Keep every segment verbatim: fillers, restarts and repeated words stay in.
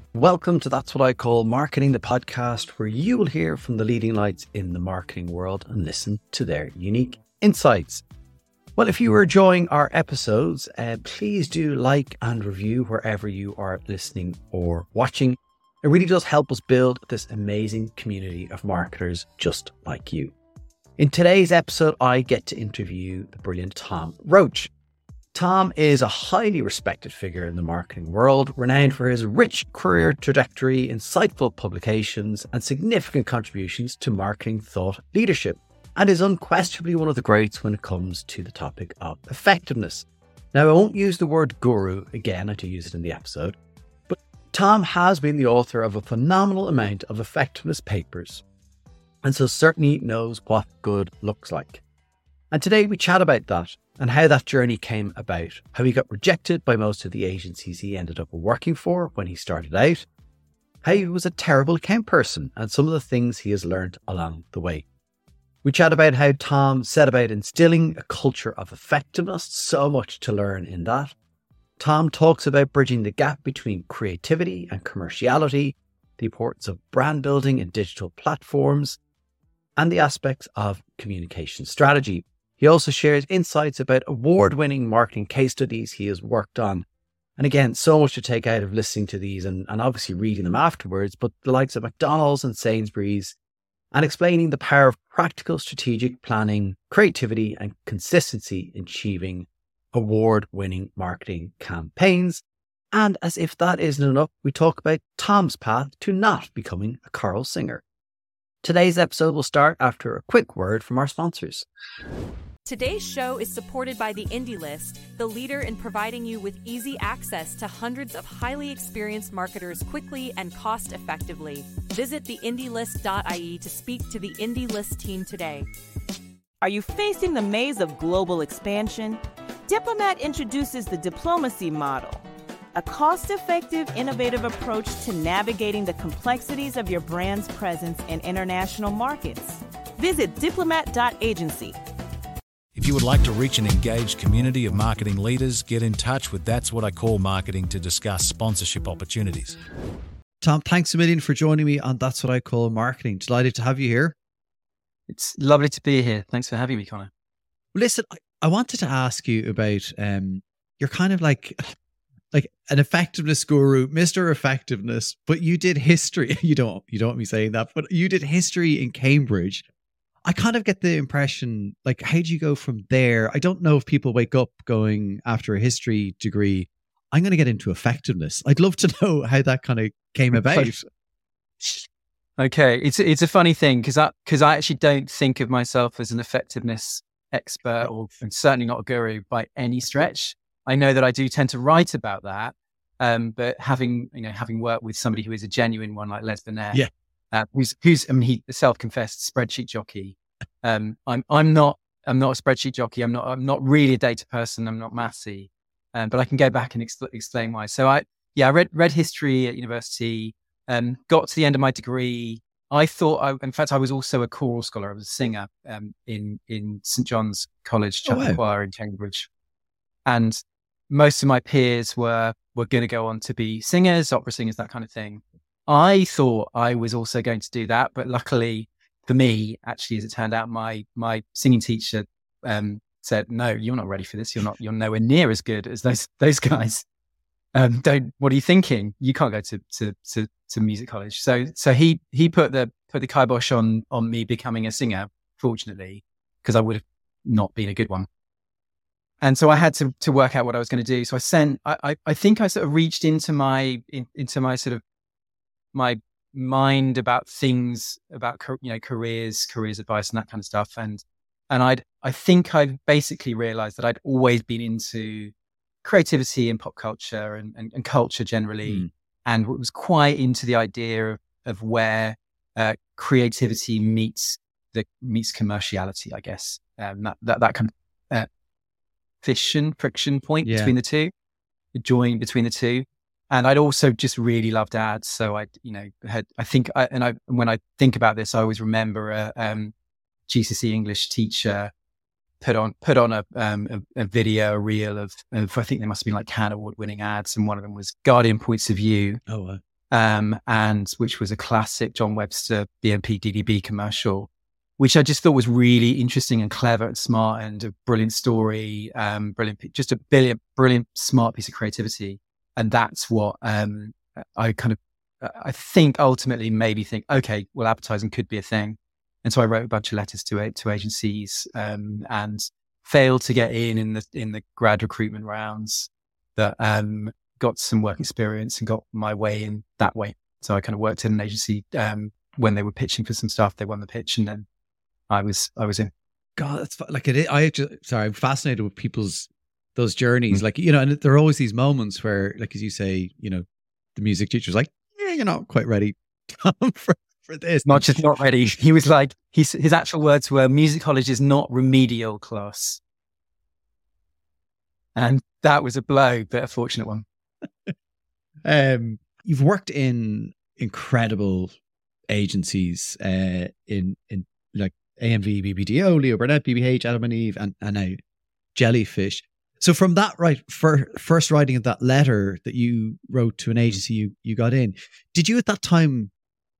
Welcome to That's What I Call Marketing, the podcast where you will hear from the leading lights in the marketing world and listen to their unique insights. Well, if you are enjoying our episodes, uh, please do like and review wherever you are listening or watching. It really does help us build this amazing community of marketers just like you. In today's episode, I get to interview the brilliant Tom Roach. Tom is a highly respected figure in the marketing world, renowned for his rich career trajectory, insightful publications, and significant contributions to marketing thought leadership, and is unquestionably one of the greats when it comes to the topic of effectiveness. Now, I won't use the word guru again, I do use it in the episode, but Tom has been the author of a phenomenal amount of effectiveness papers, and so certainly knows what good looks like. And today we chat about that and how that journey came about, how he got rejected by most of the agencies he ended up working for when he started out, how he was a terrible account person, and some of the things he has learned along the way. We chat about how Tom set about instilling a culture of effectiveness, so much to learn in that. Tom talks about bridging the gap between creativity and commerciality, the importance of brand building and digital platforms, and the aspects of communication strategy. He also shares insights about award-winning marketing case studies he has worked on. And again, so much to take out of listening to these and, and obviously reading them afterwards, but the likes of McDonald's and Sainsbury's, and explaining the power of practical strategic planning, creativity, and consistency in achieving award-winning marketing campaigns. And as if that isn't enough, we talk about Tom's path to not becoming a choral singer. Today's episode will start after a quick word from our sponsors. Today's show is supported by the Indie List, the leader in providing you with easy access to hundreds of highly experienced marketers quickly and cost effectively. Visit the indie list dot I E to speak to the Indie List team today. Are you facing the maze of global expansion? Diplomat introduces the diplomacy model, a cost-effective, innovative approach to navigating the complexities of your brand's presence in international markets. Visit diplomat dot agency. If you would like to reach an engaged community of marketing leaders, get in touch with That's What I Call Marketing to discuss sponsorship opportunities. Tom, thanks a million for joining me on That's What I Call Marketing. Delighted to have you here. It's lovely to be here. Thanks for having me, Connor. Listen, I, I wanted to ask you about, um, you're kind of like, like an effectiveness guru, Mister Effectiveness, but you did history. You don't, you don't want me saying that, but you did history in Cambridge. I kind of get the impression, like, how do you go from there? I don't know if people wake up going after a history degree, I'm going to get into effectiveness. I'd love to know how that kind of came about. Okay, it's it's a funny thing because I because I actually don't think of myself as an effectiveness expert or and certainly not a guru by any stretch. I know that I do tend to write about that, um, but having you know having worked with somebody who is a genuine one like Les Burnett, yeah. Uh, who's, who's, I mean, he self-confessed spreadsheet jockey. Um, I'm, I'm not, I'm not a spreadsheet jockey. I'm not, I'm not really a data person. I'm not mathsy, um, but I can go back and expl- explain why. So I, yeah, I read, read history at university, um, got to the end of my degree. I thought, I, in fact, I was also a choral scholar. I was a singer, um, in, in St John's College Chapel oh, wow. Choir in Cambridge. And most of my peers were, were going to go on to be singers, opera singers, that kind of thing. I thought I was also going to do that, but luckily for me, actually, as it turned out, my my singing teacher um, said, "No, you're not ready for this. You're not. You're nowhere near as good as those those guys. Um, don't. What are you thinking? You can't go to to to, to music college." So so he he put the put the kibosh on on me becoming a singer. Fortunately, because I would have not been a good one. And so I had to to work out what I was going to do. So I sent. I I, I think I sort of reached into my in, into my sort of my mind about things about you know careers careers advice and that kind of stuff and and I'd I think I basically realized that I'd always been into creativity and pop culture and, and, and culture generally mm. and was quite into the idea of, of where uh, creativity meets the meets commerciality, I guess, um, that, that that kind of uh, fission friction point yeah. between the two, the join between the two. And I'd also just really loved ads. So I, you know, had, I think, I, and I, when I think about this, I always remember a um, G C S E English teacher put on, put on a, um, a, a video, a reel of, of, I think there must have been like Cannes Award winning ads. And one of them was Guardian Points of View. Oh, wow. um, and which was a classic John Webster B M P D D B commercial, which I just thought was really interesting and clever and smart and a brilliant story, um, brilliant, just a brilliant, brilliant, smart piece of creativity. And that's what um, I kind of, I think ultimately maybe think, okay, well, advertising could be a thing. And so I wrote a bunch of letters to to agencies um, and failed to get in in the in the grad recruitment rounds, that um, got some work experience and got my way in that way. So I kind of worked in an agency um, when they were pitching for some stuff. They won the pitch, and then I was I was in. God, that's like it. I just, sorry, I'm fascinated with people's those journeys. Mm-hmm. Like, you know, and there are always these moments where, like, as you say, you know, the music teacher's like, yeah, you're not quite ready for for this. Not just not ready. He was like, his his actual words were, "Music college is not remedial class," and that was a blow, but a fortunate one. um, you've worked in incredible agencies, uh, in in like A M V, B B D O, Leo Burnett, B B H, Adam and Eve, and and now Jellyfish. So from that, right, for first writing of that letter that you wrote to an agency you you got in, did you at that time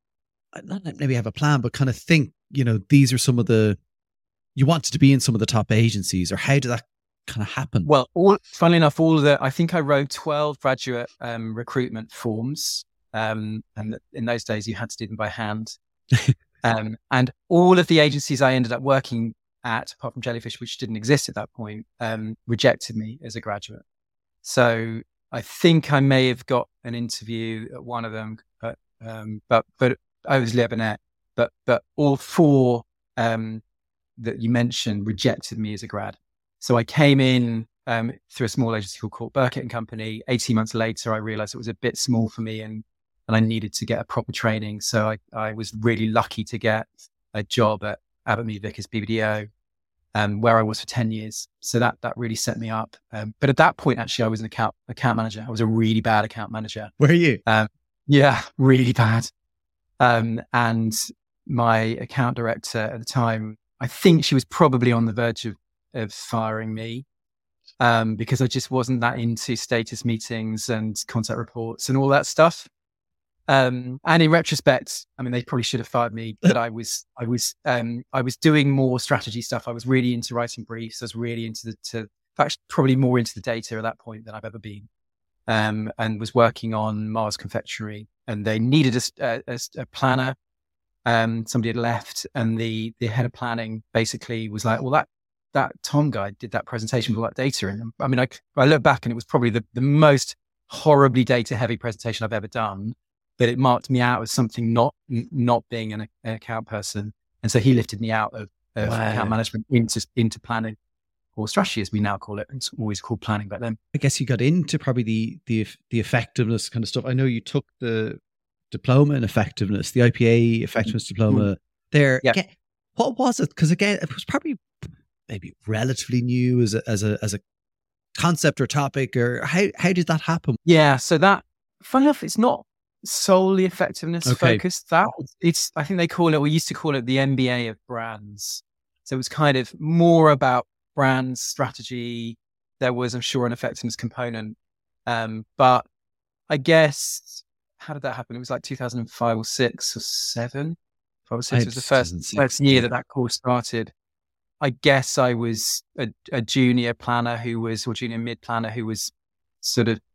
not maybe have a plan, but kind of think, you know, these are some of the, you wanted to be in some of the top agencies, or how did that kind of happen? Well, all, funnily enough, all of the, I think I wrote twelve graduate um, recruitment forms. Um, and in those days you had to do them by hand. um, and all of the agencies I ended up working at, apart from Jellyfish, which didn't exist at that point, um, rejected me as a graduate. So I think I may have got an interview at one of them, but, um, but, but I was Leo Burnett, but, but all four, um, that you mentioned rejected me as a grad. So I came in, um, through a small agency called Court Burkett and Company. eighteen months later, I realized it was a bit small for me, and, and I needed to get a proper training. So I, I was really lucky to get a job at Abbott Mead Vickers B B D O, um, where I was for ten years. So that, that really set me up. Um, but at that point, actually, I was an account, account manager. I was a really bad account manager. Were you? Um, yeah, really bad. Um, and my account director at the time, I think she was probably on the verge of, of firing me, um, because I just wasn't that into status meetings and contact reports and all that stuff. Um, and in retrospect, I mean, they probably should have fired me, but I was, I was, um, I was doing more strategy stuff. I was really into writing briefs. I was really into the, to, actually probably more into the data at that point than I've ever been. Um, and was working on Mars Confectionery, and they needed a, a, a planner. Um, somebody had left, and the, the head of planning basically was like, well, that, that Tom guy did that presentation with all that data in them. I mean, I, I look back and it was probably the, the most horribly data heavy presentation I've ever done, but it marked me out as something not, not being an, an account person. And so he lifted me out of, of wow. account management into, into planning, or strategy as we now call it. It's always called planning back then. I guess you got into probably the, the, the effectiveness kind of stuff. I know you took the diploma in effectiveness, the I P A effectiveness mm-hmm. diploma mm-hmm. there. Yeah. Again, what was it? Because again, it was probably maybe relatively new as a, as a, as a concept or topic, or how, how did that happen? Yeah. So that, funny enough, it's not solely effectiveness okay. focused. That it's, I think they call it, we used to call it the M B A of brands. So it was kind of more about brand strategy. There was, I'm sure, an effectiveness component. Um, but I guess, how did that happen? It was like two thousand five or six or seven. Five or six was the first, first year that that course started. I guess I was a, a junior planner who was, or junior mid planner who was sort of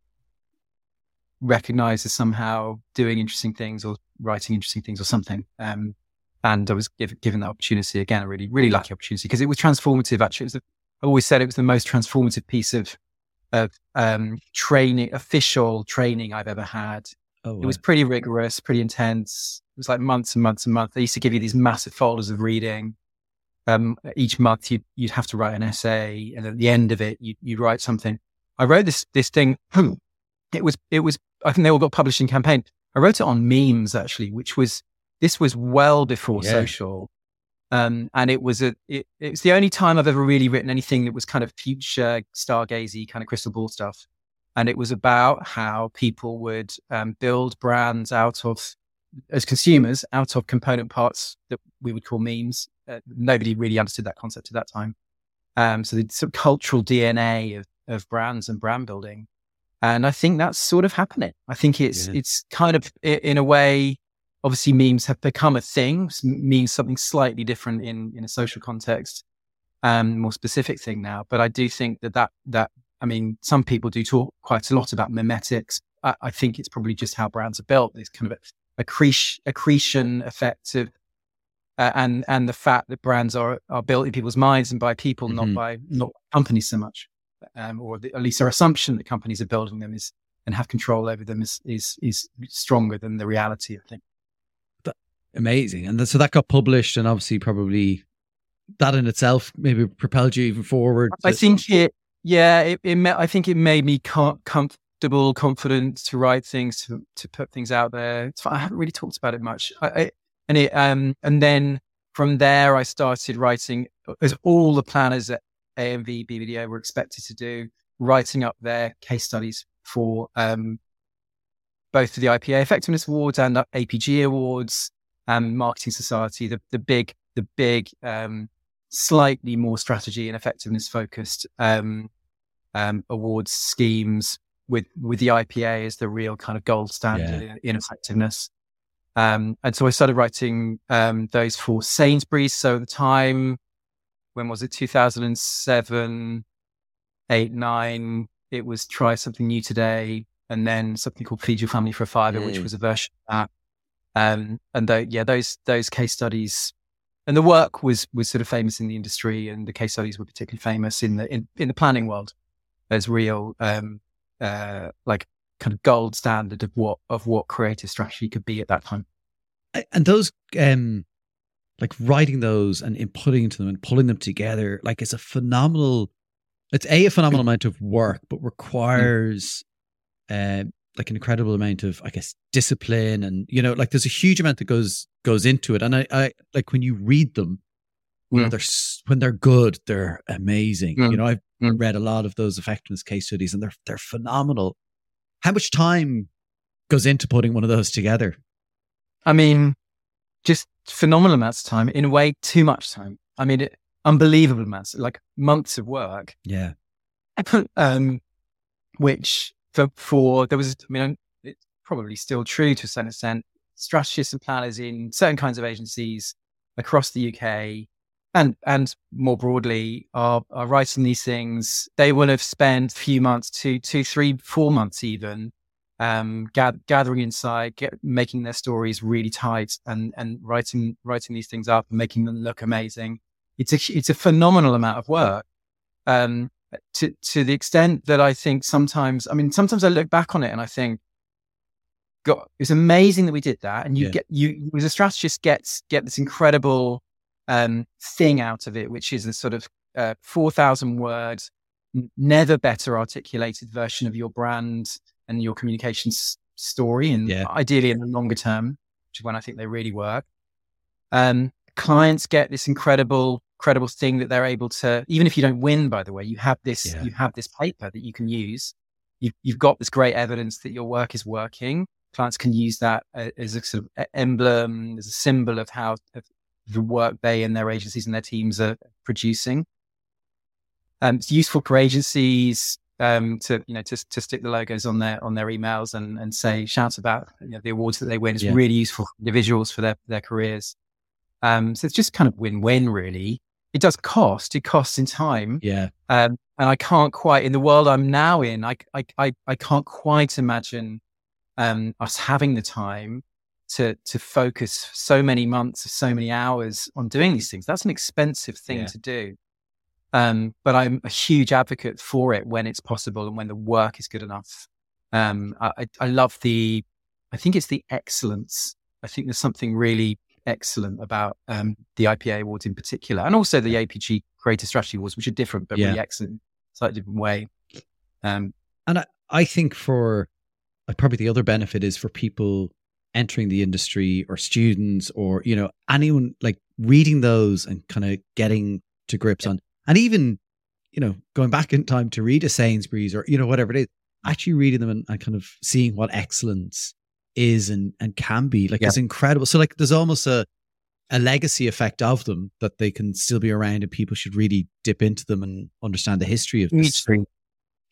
recognized as somehow doing interesting things or writing interesting things or something. Um, and I was give, given that opportunity again, a really, really lucky opportunity, because it was transformative. Actually, it was the, I always said it was the most transformative piece of, of um, training, official training I've ever had. Oh, wow. It was pretty rigorous, pretty intense. It was like months and months and months. They used to give you these massive folders of reading. Um, each month you'd, you'd have to write an essay, and at the end of it, you you write something. I wrote this, this thing. It was, it was, I think they all got published in Campaign. I wrote it on memes actually, which was, this was well before yeah. social. Um, and it was a, it, it was the only time I've ever really written anything that was kind of future stargazy kind of crystal ball stuff. And it was about how people would um, build brands out of, as consumers, out of component parts that we would call memes. Uh, nobody really understood that concept at that time. Um, so the sort of cultural D N A of, of brands and brand building. And I think that's sort of happening. I think it's Yeah. it's kind of in a way, obviously memes have become a thing, means something slightly different in, in a social context, um, more specific thing now. But I do think that that, that I mean, some people do talk quite a lot about memetics. I, I think it's probably just how brands are built. There's kind of a accretion, accretion effect of, uh, and and the fact that brands are are built in people's minds and by people, Mhm. not by not companies so much. Um, or the, at least their assumption that companies are building them is and have control over them is is is stronger than the reality, I think. Amazing. And then, so that got published, and obviously probably that in itself maybe propelled you even forward. I to- think it, yeah, it, it ma- I think it made me com- comfortable, confident to write things, to to put things out there. It's fine. I haven't really talked about it much. I, I and it um and then from there I started writing, as all the planners at A M V B B D O were expected to do, writing up their case studies for um both the I P A Effectiveness Awards and the A P G Awards and Marketing Society, the the big the big um slightly more strategy and effectiveness focused um um awards schemes, with with the I P A as the real kind of gold standard Yeah. in, in effectiveness. Um and so I started writing um those for Sainsbury's. So at the time, when was it? two thousand seven, eight, nine. It was Try Something New Today, and then something called Feed Your Family for a Fiver, Mm. which was a version of that. Um, and tho- yeah, those those case studies, and the work was was sort of famous in the industry, and the case studies were particularly famous in the in, in the planning world as real, um, uh, like kind of gold standard of what of what creative strategy could be at that time. And those, um, like writing those and inputting into them and pulling them together, like it's a phenomenal, it's a, a phenomenal amount of work, but requires uh, like an incredible amount of, I guess, discipline. And, you know, like there's a huge amount that goes, goes into it. And I, I like when you read them, you know, Mm. they're, s- when they're good, they're amazing. Mm. You know, I've Mm. read a lot of those effectiveness case studies, and they're, they're phenomenal. How much time goes into putting one of those together? I mean, just phenomenal amounts of time. In a way, too much time. I mean, it, unbelievable amounts, like months of work. Yeah. um, which for, for there was, I mean, it's probably still true to a certain extent. Strategists and planners in certain kinds of agencies across the U K and and more broadly are are writing these things. They will have spent a few months, two, two, three, four months even, um, ga- gathering insight, get, making their stories really tight, and and writing writing these things up and making them look amazing. It's a it's a phenomenal amount of work. Um, to to the extent that I think sometimes, I mean, sometimes I look back on it and I think, God, it's amazing that we did that. And you Yeah. get you as a strategist gets get this incredible um, thing out of it, which is a sort of uh, four thousand word, n- never better articulated version of your brand and your communications story, and Yeah. ideally in the longer term, which is when I think they really work. Um, clients get this incredible, incredible thing that they're able to, even if you don't win, by the way, you have this, Yeah. you have this paper that you can use. You've, you've got this great evidence that your work is working. Clients can use that uh, as a sort of e- emblem, as a symbol of how of the work they and their agencies and their teams are producing. Um, it's useful for agencies um, to, you know, to, to stick the logos on their on their emails and and say shout about, you know, the awards that they win. It's Yeah. really useful for individuals for their their careers. Um, so it's just kind of win-win, really. It does cost. It costs in time. Yeah. Um, and I can't quite, in the world I'm now in, I, I, I, I can't quite imagine um, us having the time to to focus so many months, so many hours on doing these things. That's an expensive thing Yeah. to do. Um, but I'm a huge advocate for it when it's possible and when the work is good enough. Um, I, I, I love the, I think it's the excellence. I think there's something really excellent about um, the I P A Awards in particular, and also the A P G Creative Strategy Awards, which are different, but Yeah. really excellent, slightly different way. Um, And I, I think for like, probably the other benefit is for people entering the industry or students or, you know, anyone like reading those and kind of getting to grips on, and even, you know, going back in time to read a Sainsbury's or, you know, whatever it is, actually reading them and, and kind of seeing what excellence is and, and can be like, Yeah. it's incredible. So like there's almost a, a legacy effect of them that they can still be around and people should really dip into them and understand the history of this. Hugely,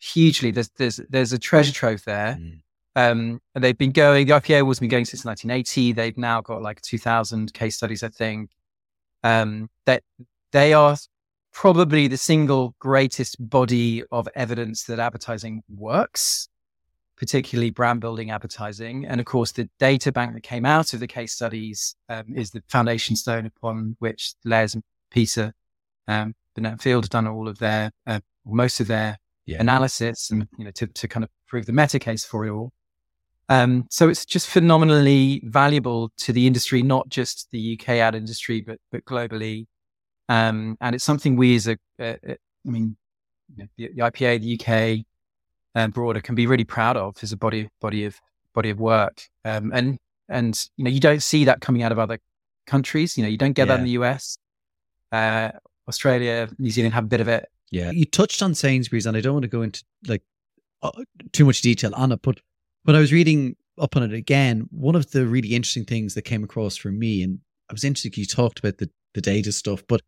hugely. There's there's there's a treasure trove there. Mm. Um, and they've been going. The I P O has been going since nineteen eighty. They've now got like two thousand case studies, I think. Um, that they are probably the single greatest body of evidence that advertising works, particularly brand building advertising. And of course, the data bank that came out of the case studies um, is the foundation stone upon which Les and Peter um, Burnett Field have done all of their, uh, most of their yeah. analysis, and you know, to, to kind of prove the meta case for it all. Um, so it's just phenomenally valuable to the industry, not just the U K ad industry, but but globally. Um, and it's something we as a, uh, I mean, you know, the, the I P A, the U K, and broader can be really proud of as a body body of body of work. Um, and and you know, you don't see that coming out of other countries. You know, you don't get yeah. that in the U S. Uh, Australia, New Zealand have a bit of it. Yeah, you touched on Sainsbury's, and I don't want to go into like uh, too much detail on it, but when I was reading up on it again, one of the really interesting things that came across for me, and I was interested, you talked about the, the data stuff, but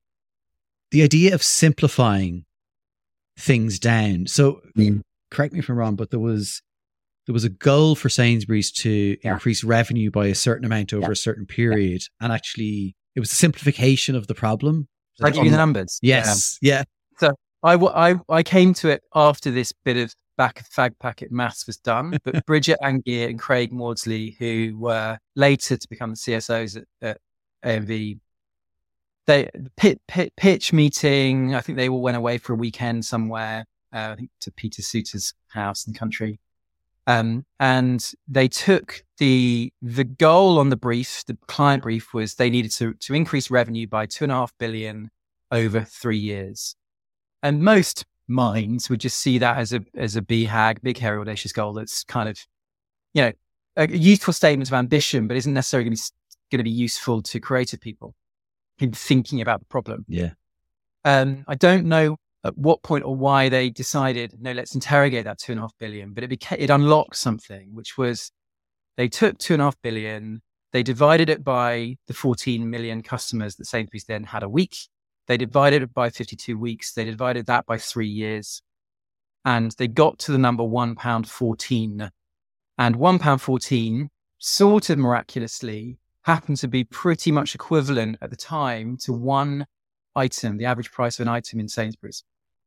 the idea of simplifying things down. So mm. correct me if I'm wrong, but there was there was a goal for Sainsbury's to yeah. increase revenue by a certain amount over yeah. a certain period, yeah. and actually it was a simplification of the problem. I give you the numbers. Yes, yeah. yeah. So I, I I came to it after this bit of back fag packet maths was done, but Bridget Angier and Craig Maudsley, who were later to become the C S Os at, at A M V, they pit, pit, pitch meeting. I think they all went away for a weekend somewhere. Uh, I think to Peter Suter's house in the country, um, and they took the the goal on the brief. The client brief was they needed to to increase revenue by two and a half billion over three years, and most minds would just see that as a as a B HAG, big, hairy, audacious goal that's kind of, you know, a useful statement of ambition, but isn't necessarily going to be, going to be useful to creative people in thinking about the problem. Yeah. Um, I don't know at what point or why they decided, no, let's interrogate that two and a half billion, but it became, it unlocked something, which was they took two and a half billion, they divided it by the fourteen million customers that Sainsbury's then had a week. They divided it by fifty-two weeks. They divided that by three years. And they got to the number one pound fourteen. And one pound fourteen, sort of miraculously, happened to be pretty much equivalent at the time to one item, the average price of an item in Sainsbury's.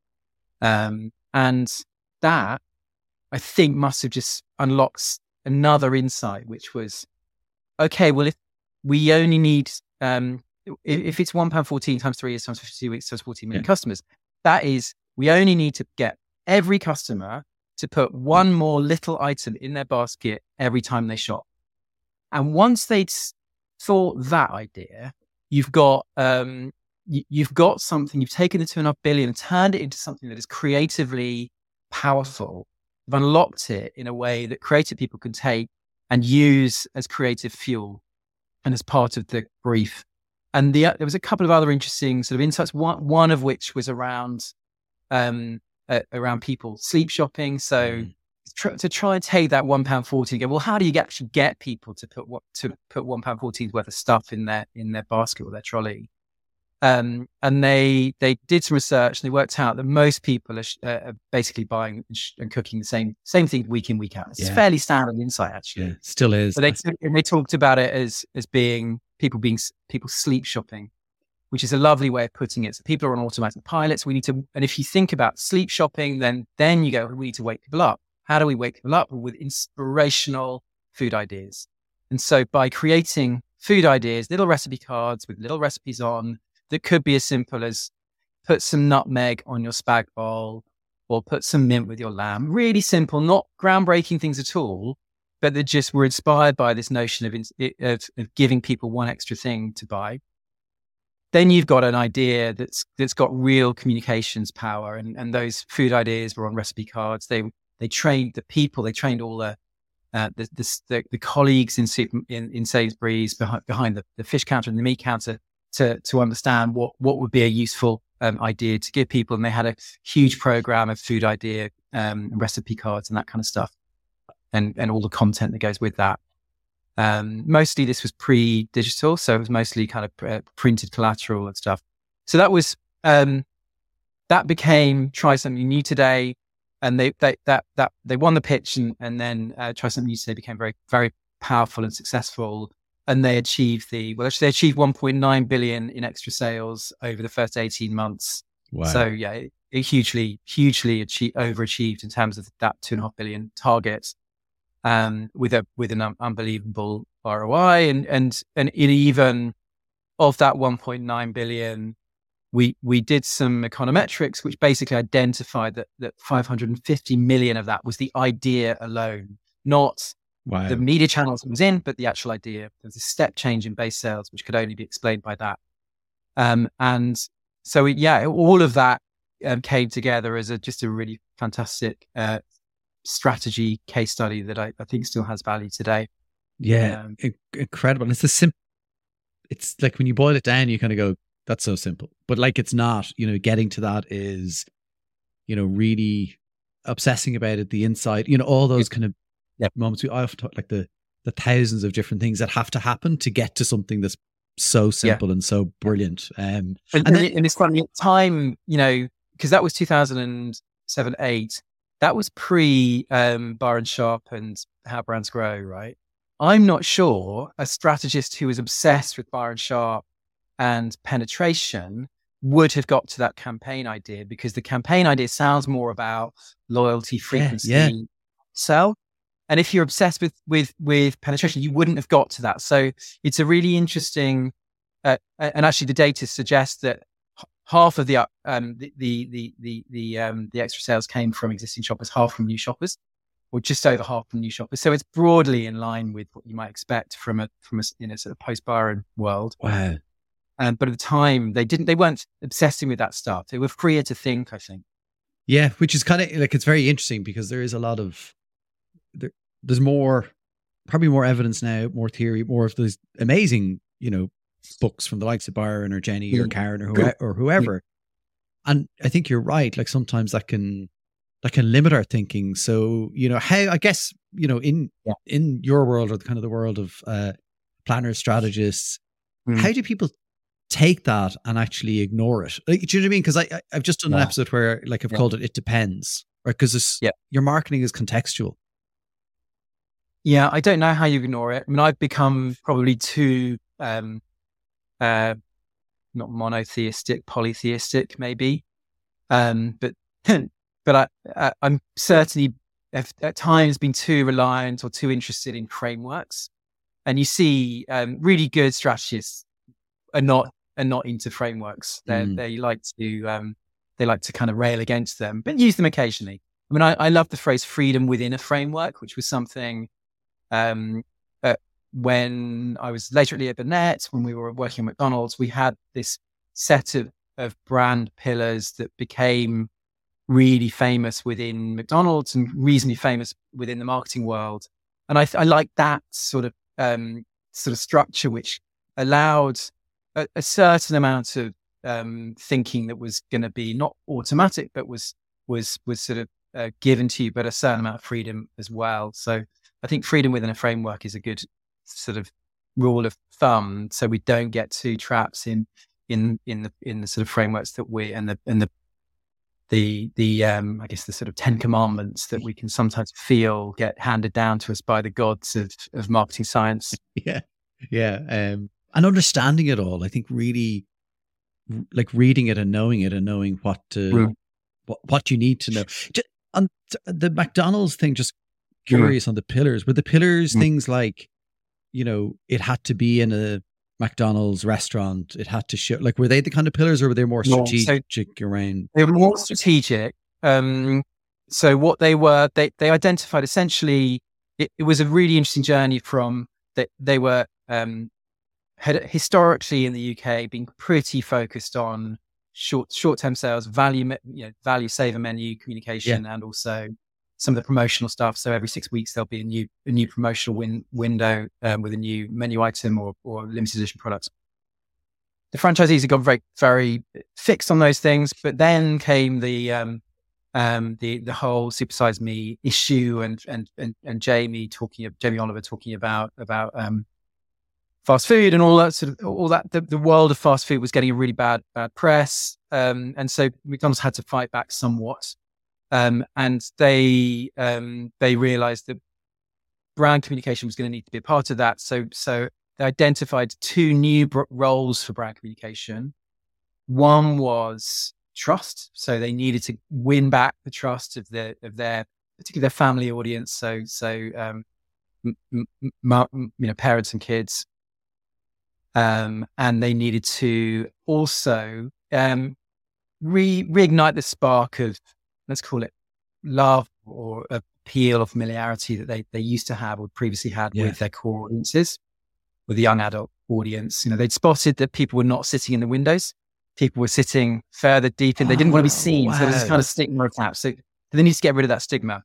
Um, and that, I think, must have just unlocked another insight, which was, okay, well, if we only need... Um, if it's one pound fourteen times three years times fifty-two weeks times fourteen million yeah. customers, that is, we only need to get every customer to put one more little item in their basket every time they shop. And once they'd thought that idea, you've got um, you, you've got something. You've taken the two and a half billion and turned it into something that is creatively powerful. You've unlocked it in a way that creative people can take and use as creative fuel and as part of the brief. And the, there was a couple of other interesting sort of insights. One, one of which was around um, uh, around people sleep shopping. So mm. tr- to try and take that one pound fourteen, go, well, how do you actually get people to put what to put one pound fourteen's worth of stuff in their in their basket or their trolley? Um, and they they did some research and they worked out that most people are, sh- uh, are basically buying and, sh- and cooking the same same thing week in, week out. It's yeah. fairly standard insight, actually. Yeah, still is. But they and they talked about it as as being people being people sleep shopping, which is a lovely way of putting it. So people are on automatic pilots. We need to, and if you think about sleep shopping, then then you go, we need to wake people up. How do we wake people up? With inspirational food ideas. And so by creating food ideas, little recipe cards with little recipes on, that could be as simple as put some nutmeg on your spag bowl or put some mint with your lamb. Really simple, not groundbreaking things at all, but that just were inspired by this notion of, of, of giving people one extra thing to buy. Then you've got an idea that's that's got real communications power, and, and those food ideas were on recipe cards. They they trained the people, they trained all the uh, the, the, the the colleagues in in, in Sainsbury's behind, behind the, the fish counter and the meat counter to to understand what what would be a useful um, idea to give people. And they had a huge program of food idea um, recipe cards and that kind of stuff, and and all the content that goes with that. Um, mostly this was pre-digital, so it was mostly kind of uh, printed collateral and stuff. So that was, um, that became try something new today. and they they that that they won the pitch, and and then uh, Try Something New Today became very very powerful and successful, and they achieved the well actually they achieved one point nine billion in extra sales over the first eighteen months. Wow. So yeah, it, it hugely hugely achieved, overachieved in terms of that two and a half billion target, um, with a with an um, unbelievable R O I, and and and it even of that one point nine billion. We we did some econometrics, which basically identified that that five hundred fifty million of that was the idea alone, not Wow. the media channels it was in, but the actual idea. There was a step change in base sales, which could only be explained by that. Um, and so, it, yeah, all of that um, came together as a just a really fantastic uh, strategy case study that I, I think still has value today. Yeah, Um, in- incredible. And it's the sim. It's like when you boil it down, you kind of go, "That's so simple," but like it's not. You know, getting to that is, you know, really obsessing about it. The insight, you know, all those kind of Yep. moments. We I often talk like the the thousands of different things that have to happen to get to something that's so simple and so brilliant. Um, And, and and, then, it- and it's funny at the time, you know, because that was two thousand seven, eight. That was pre um, Bar and Sharp and How Brands Grow, right? I'm not sure a strategist who was obsessed with Bar and Sharp and penetration would have got to that campaign idea, because the campaign idea sounds more about loyalty, frequency, yeah. sell. And if you're obsessed with with with penetration, you wouldn't have got to that. So it's a really interesting, uh, and actually the data suggests that h- half of the uh, um the the the the the, um, the extra sales came from existing shoppers, half from new shoppers, or just over half from new shoppers. So it's broadly in line with what you might expect from a from a you know sort of post Byron world. wow. Um, but at the time, they didn't they weren't obsessing with that stuff. They were freer to think, I think. Yeah, which is kind of like, it's very interesting because there is a lot of there, there's more, probably more evidence now, more theory, more of those amazing, you know, books from the likes of Byron or Jenny or Mm. Karen or, who, or whoever. And I think you're right. Like sometimes that can that can limit our thinking. So, you know, how, I guess, you know, in Yeah. in your world, or the kind of the world of uh, planners, strategists, Mm. how do people take that and actually ignore it? Like, do you know what I mean? Because I, I I've just done an Yeah. episode where, like, I've Yeah. called it "It Depends," right? Because Yeah. your marketing is contextual. Yeah, I don't know how you ignore it. I mean, I've become probably too, um, uh, not monotheistic, polytheistic, maybe. Um, but but I, I, I'm certainly have at times been too reliant or too interested in frameworks. And you see, um, really good strategists are not are not into frameworks. They Mm. they like to um, they like to kind of rail against them, but use them occasionally. I mean, I, I love the phrase "freedom within a framework," which was something. Um, uh, when I was later at Leo Burnett, when we were working at McDonald's, we had this set of, of brand pillars that became really famous within McDonald's and reasonably famous within the marketing world. And I, I like that sort of um, sort of structure, which allowed a, a certain amount of um, thinking that was going to be not automatic, but was was was sort of uh, given to you, but a certain amount of freedom as well. So I think freedom within a framework is a good sort of rule of thumb, so we don't get too trapped in in in the in the sort of frameworks that we and the and the the the um I guess the sort of Ten Commandments that we can sometimes feel get handed down to us by the gods of of marketing science. Yeah, yeah, um, and understanding it all. I think really, r- like reading it and knowing it and knowing what to Mm. what what you need to know. Just, on t- the McDonald's thing, just curious on the pillars. Were the pillars Mm. things like, you know, it had to be in a McDonald's restaurant, it had to show, like, were they the kind of pillars, or were they more No, so- strategic around? They were more strategic. Um, so what they were, they they identified essentially. It, it was a really interesting journey from that they were um, had historically in the U K been pretty focused on short short term sales, value me- you know value saver menu communication, and also some of the promotional stuff. So every six weeks there'll be a new a new promotional win- window um, with a new menu item or or limited edition product. The franchisees had got very very fixed on those things, but then came the um, um, the the whole Supersize Me issue, and and and and Jamie talking Jamie Oliver talking about about um, fast food and all that sort of all that the, the world of fast food was getting a really bad bad press, um, and so McDonald's had to fight back somewhat. Um, and they um, they realized that brand communication was going to need to be a part of that. So so they identified two new br- roles for brand communication. One was trust. So they needed to win back the trust of their of their particularly their family audience. So so um, m- m- m- you know parents and kids. Um, and they needed to also um, re- reignite the spark of, let's call it, love or appeal or familiarity that they they used to have or previously had Yeah. with their core audiences, with the young adult audience. You know, they'd spotted that people were not sitting in the windows; people were sitting further deep in. They didn't want to be seen, so there was this wow. kind of stigma attached. So they need to get rid of that stigma.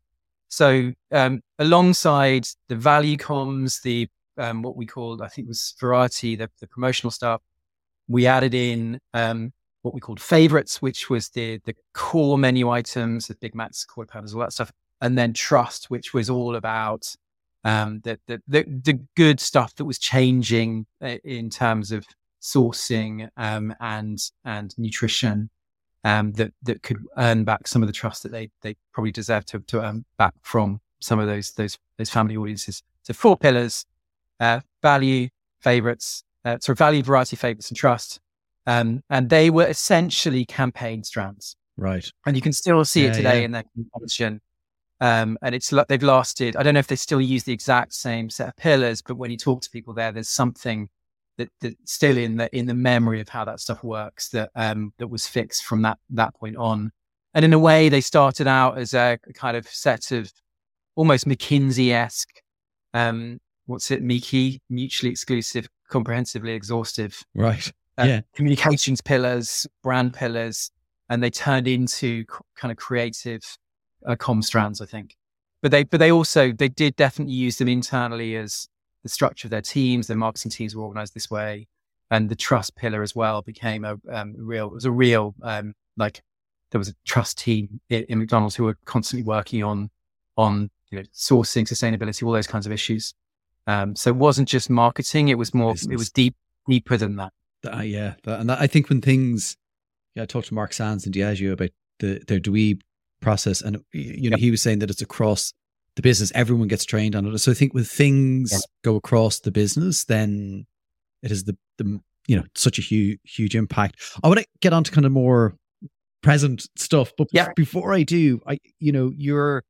So um, alongside the value comms, the um, what we called, I think it was variety, the, the promotional stuff, we added in um, what we called favorites, which was the the core menu items, the Big Macs, quarter pounders, all that stuff, and then trust, which was all about um, the, the the the good stuff that was changing in terms of sourcing um, and and nutrition, um, that that could earn back some of the trust that they they probably deserve to to earn back from some of those those those family audiences. So four pillars: uh, value, favorites, uh, sort of value, variety, favorites, and trust. Um, and they were essentially campaign strands. Right. And you can still see Yeah, it today yeah. in their composition. Um, and it's like they've lasted, I don't know if they still use the exact same set of pillars, but when you talk to people there, there's something that, that still in the in the memory of how that stuff works that um, that was fixed from that that point on. And in a way, they started out as a kind of set of almost McKinsey-esque, um, what's it, M E C I, mutually exclusive, comprehensively exhaustive. Right. Uh, Yeah. communications pillars, brand pillars, and they turned into c- kind of creative uh, comm strands, I think. But they, but they also, they did definitely use them internally as the structure of their teams. Their marketing teams were organized this way, and the trust pillar as well became a um, real. It was a real um, like there was a trust team in, in McDonald's who were constantly working on on you know sourcing, sustainability, all those kinds of issues. Um, so it wasn't just marketing; it was more. Business. It was deep, deeper than that. Uh, yeah, that, and that, I think when things, yeah, I talked to Mark Sands and Diageo about the their Dweeb process, and you know Yep. he was saying that it's across the business, everyone gets trained on it. So I think when things Yep. go across the business, then it is the the you know such a huge huge impact. I want to get on to kind of more present stuff, but Yeah. before I do, I you know your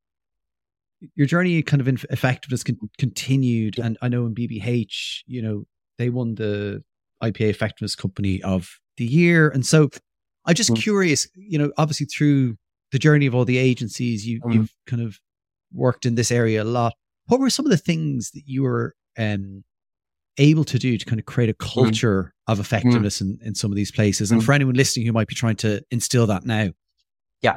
your journey kind of in effectiveness con- continued, and I know in B B H, you know they won the I P A Effectiveness Company of the Year. And so I'm just Mm. curious, you know, obviously through the journey of all the agencies, you, Mm. you've kind of worked in this area a lot. What were some of the things that you were um, able to do to kind of create a culture of effectiveness in, in some of these places? And Mm. for anyone listening who might be trying to instill that now. Yeah.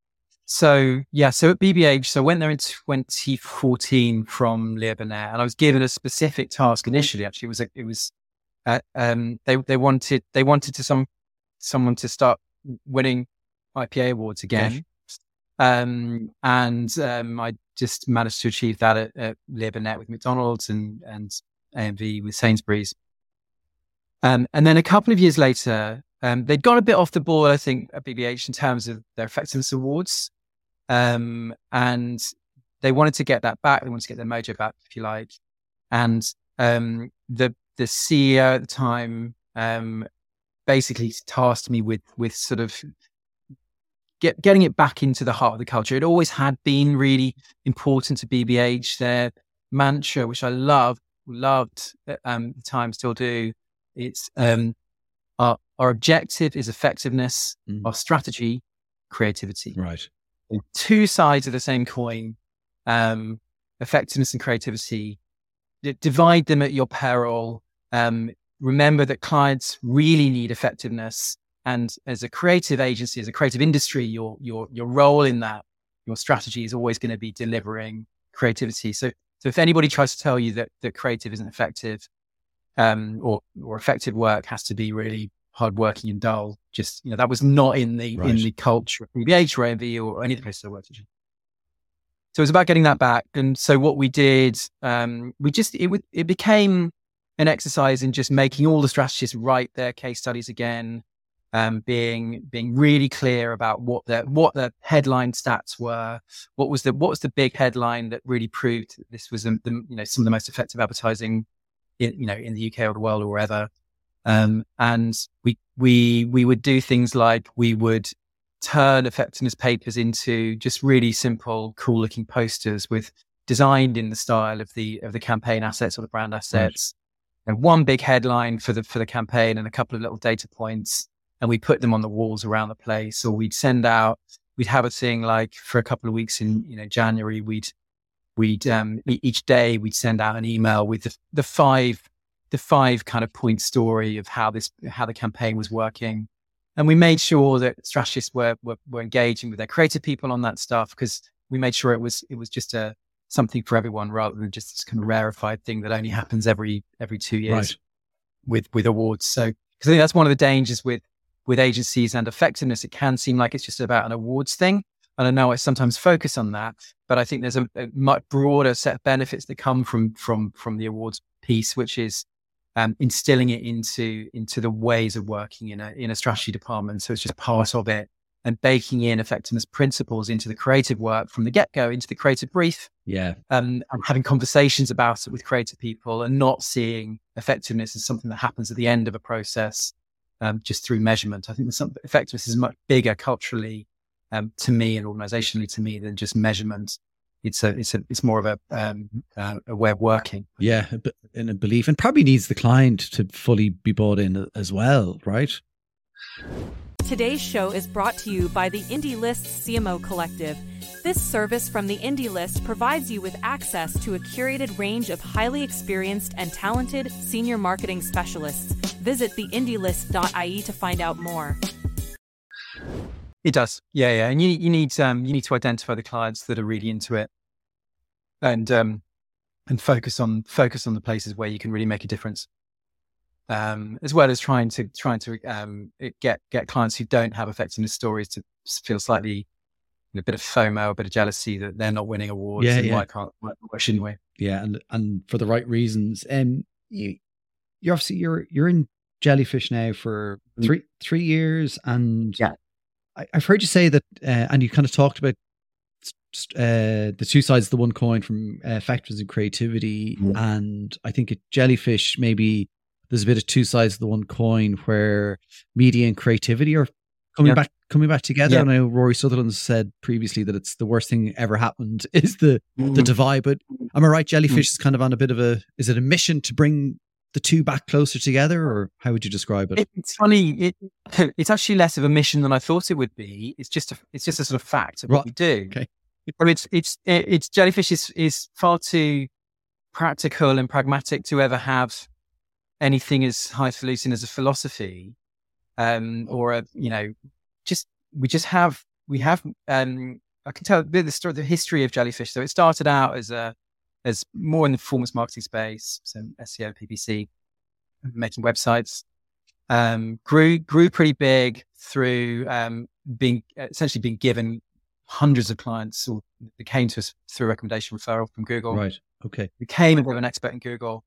So, yeah, so at B B H, so I went there in twenty fourteen from Leo Burnett, and I was given a specific task initially. Actually, it was, a, it was, uh, um, they, they wanted, they wanted to some, someone to start winning I P A awards again. Okay. Um, and, um, I just managed to achieve that at, at Leo Burnett with McDonald's and, and A M V with Sainsbury's. Um, and then a couple of years later, um, they'd gone a bit off the ball, I think, at B B H in terms of their effectiveness awards. Um, and they wanted to get that back. They wanted to get their mojo back, if you like. And um, the the C E O at the time um, basically tasked me with with sort of get, getting it back into the heart of the culture. It always had been really important to B B H. Their mantra, which I loved, loved um, at the time, still do. It's um, our our objective is effectiveness. Mm. Our strategy, creativity. Right. Two sides of the same coin, um, effectiveness and creativity. D- divide them at your peril. Um, remember that clients really need effectiveness, and as a creative agency, as a creative industry, your your your role in that, your strategy is always going to be delivering creativity. So, so if anybody tries to tell you that that creative isn't effective, um, or or effective work has to be really hardworking and dull, just, you know, that was not in the Right. in the culture of B B H or A M V or any of the places I worked. So it was about getting that back. And so what we did, um, we just it would it became an exercise in just making all the strategists write their case studies again, um, being being really clear about what the what the headline stats were, what was the what was the big headline that really proved that this was the, the you know some of the most effective advertising in you know in the U K or the world or wherever. Um, and we we we would do things like we would turn effectiveness papers into just really simple, cool looking posters with designed in the style of the of the campaign assets or the brand assets, right. And one big headline for the for the campaign and a couple of little data points, and we put them on the walls around the place. Or we'd send out, we'd have a thing like for a couple of weeks in you know January, we'd we'd um, each day we'd send out an email with the, the five the five kind of point story of how this how the campaign was working. And we made sure that strategists were, were were engaging with their creative people on that stuff, because we made sure it was it was just a something for everyone rather than just this kind of rarefied thing that only happens every every two years right. with with awards. So because I think that's one of the dangers with with agencies and effectiveness. It can seem like it's just about an awards thing, and I know I sometimes focus on that, but I think there's a, a much broader set of benefits that come from from from the awards piece, which is Um, instilling it into into the ways of working in a in a strategy department. So it's just part of it, and baking in effectiveness principles into the creative work from the get-go, into the creative brief. Yeah. Um, and having conversations about it with creative people, and not seeing effectiveness as something that happens at the end of a process, um, just through measurement. I think there's some, effectiveness is much bigger culturally um, to me and organizationally to me than just measurement. It's a, it's a, it's more of a, um, uh, a way of working. Yeah, in a belief, and probably needs the client to fully be bought in as well, right? Today's show is brought to you by the Indie List C M O Collective. This service from the Indie List provides you with access to a curated range of highly experienced and talented senior marketing specialists. Visit the indie list dot I E to find out more. It does, yeah, yeah, and you you need um you need to identify the clients that are really into it, and um and focus on focus on the places where you can really make a difference, um as well as trying to trying to um get get clients who don't have effectiveness stories to feel slightly a bit of FOMO, a bit of jealousy that they're not winning awards. Yeah, and yeah. Why can't why, why shouldn't we? Yeah, and and for the right reasons. Um, you you're obviously you're you're in Jellyfish now for three three years, and yeah. I've heard you say that, uh, and you kind of talked about uh, the two sides of the one coin from uh, effectiveness and creativity. Mm. And I think at Jellyfish, maybe there's a bit of two sides of the one coin where media and creativity are coming yeah. back coming back together. Yeah. And I know Rory Sutherland said previously that it's the worst thing ever happened is the mm. the divide. But am I right? Jellyfish mm. is kind of on a bit of a, is it a mission to bring the two back closer together, or how would you describe it? It's funny. It, it's actually less of a mission than I thought it would be. It's just a, it's just a sort of fact of what right. we do. Okay. But it's, it's, it's Jellyfish is, is far too practical and pragmatic to ever have anything as highfalutin as a philosophy, um, or a, you know, just, we just have, we have, um, I can tell a bit of the story, the history of Jellyfish. So it started out as a, as more in the performance marketing space, so S E O, P P C, making websites, um, grew, grew pretty big through, um, being essentially being given hundreds of clients, or they came to us through recommendation referral from Google. Right. Okay. Became a bit of an expert in Google.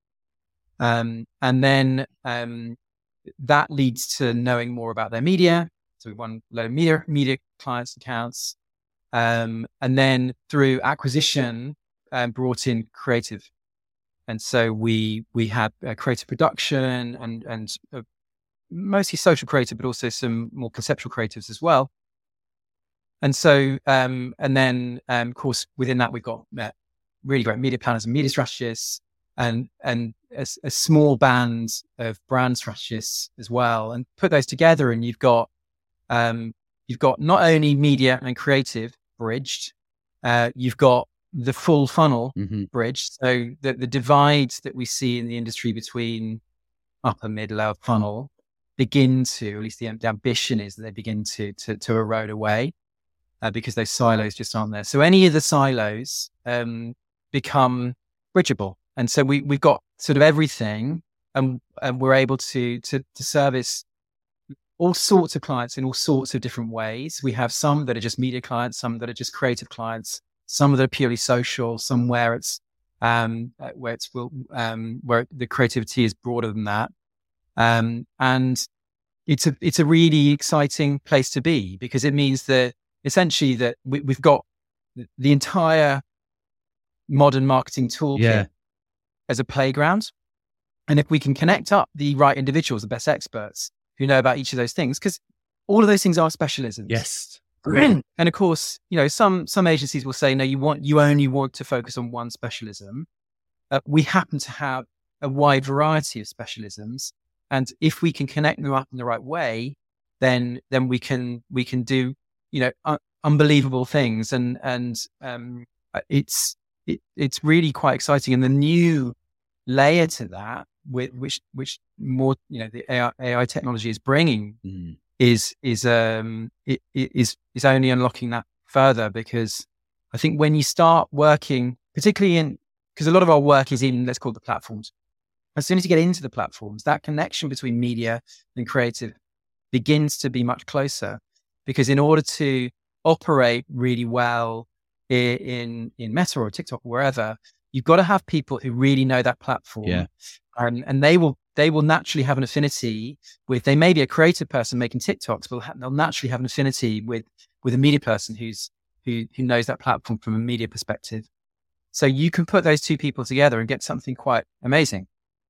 Um, and then, um, that leads to knowing more about their media. So we won a load of media, media clients accounts. Um, and then through acquisition, um, brought in creative. And so we, we had uh, creative production and, and uh, mostly social creative, but also some more conceptual creatives as well. And so, um, and then, um, of course, within that, we've got uh, really great media planners and media strategists, and, and a, a small band of brand strategists as well. And put those together, and you've got, um, you've got not only media and creative bridged, uh, you've got the full funnel mm-hmm. bridged. So the, the divide that we see in the industry between upper, mid, lower funnel begin to, at least the, the ambition is that they begin to, to, to erode away. Uh, because those silos just aren't there. So any of the silos um, become bridgeable. And so we, we've got sort of everything, and, and we're able to, to, to service all sorts of clients in all sorts of different ways. We have some that are just media clients, some that are just creative clients, some that are purely social, some where it's, um, where it's, um, where the creativity is broader than that. Um, and it's a it's a really exciting place to be, because it means that essentially that we, we've got the entire modern marketing toolkit Yeah. as a playground. And if we can connect up the right individuals, the best experts who know about each of those things, because all of those things are specialisms. Yes. And of course, you know, some some agencies will say, no, you want you only want to focus on one specialism. Uh, we happen to have a wide variety of specialisms, and if we can connect them up in the right way, then then we can we can do, you know, un- unbelievable things, and and um, it's it, it's really quite exciting. And the new layer to that, with, which which more, you know, the A I, A I technology is bringing, Mm. is is um it, it is is only unlocking that further, because I think when you start working, particularly in, because a lot of our work is in, let's call it the platforms. As soon as you get into the platforms, that connection between media and creative begins to be much closer, because in order to operate really well in in, in Meta or TikTok or wherever, you've got to have people who really know that platform. Yeah. And, and they will they will naturally have an affinity with, they may be a creative person making TikToks, but ha- they'll naturally have an affinity with with a media person who's who who knows that platform from a media perspective. So you can put those two people together and get something quite amazing.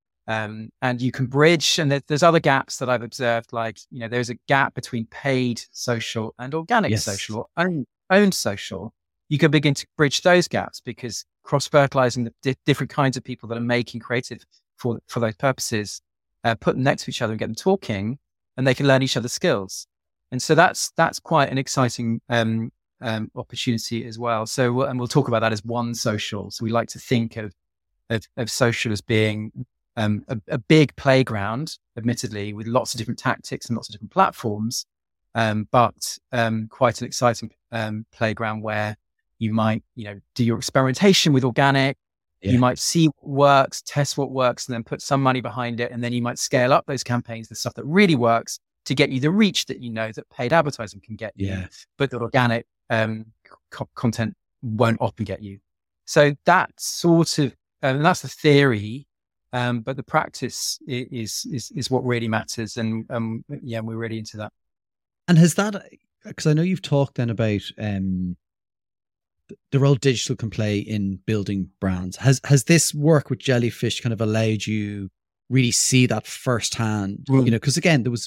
Um, and you can bridge, and there, there's other gaps that I've observed, like, you know, there's a gap between paid social and organic Yes. social or owned, owned social. You can begin to bridge those gaps, because cross-fertilizing the di- different kinds of people that are making creative for for those purposes, uh, put them next to each other and get them talking, and they can learn each other's skills. And so that's that's quite an exciting um, um, opportunity as well. So, and we'll talk about that as one social. So we like to think of of, of social as being um, a, a big playground, admittedly, with lots of different tactics and lots of different platforms, um, but um, quite an exciting um, playground where you might, you know, do your experimentation with organic. Yeah. You might see what works, test what works, and then put some money behind it. And then you might scale up those campaigns, the stuff that really works, to get you the reach that you know that paid advertising can get you, Yeah. but that organic um, co- content won't often get you. So that's sort of, and that's the theory, um, but the practice i- is is is what really matters. And um, yeah, we're really into that. And has that, because I know you've talked then about um, the role digital can play in building brands. Has has this work with Jellyfish kind of allowed you really see that firsthand? Mm. You know, because again, there was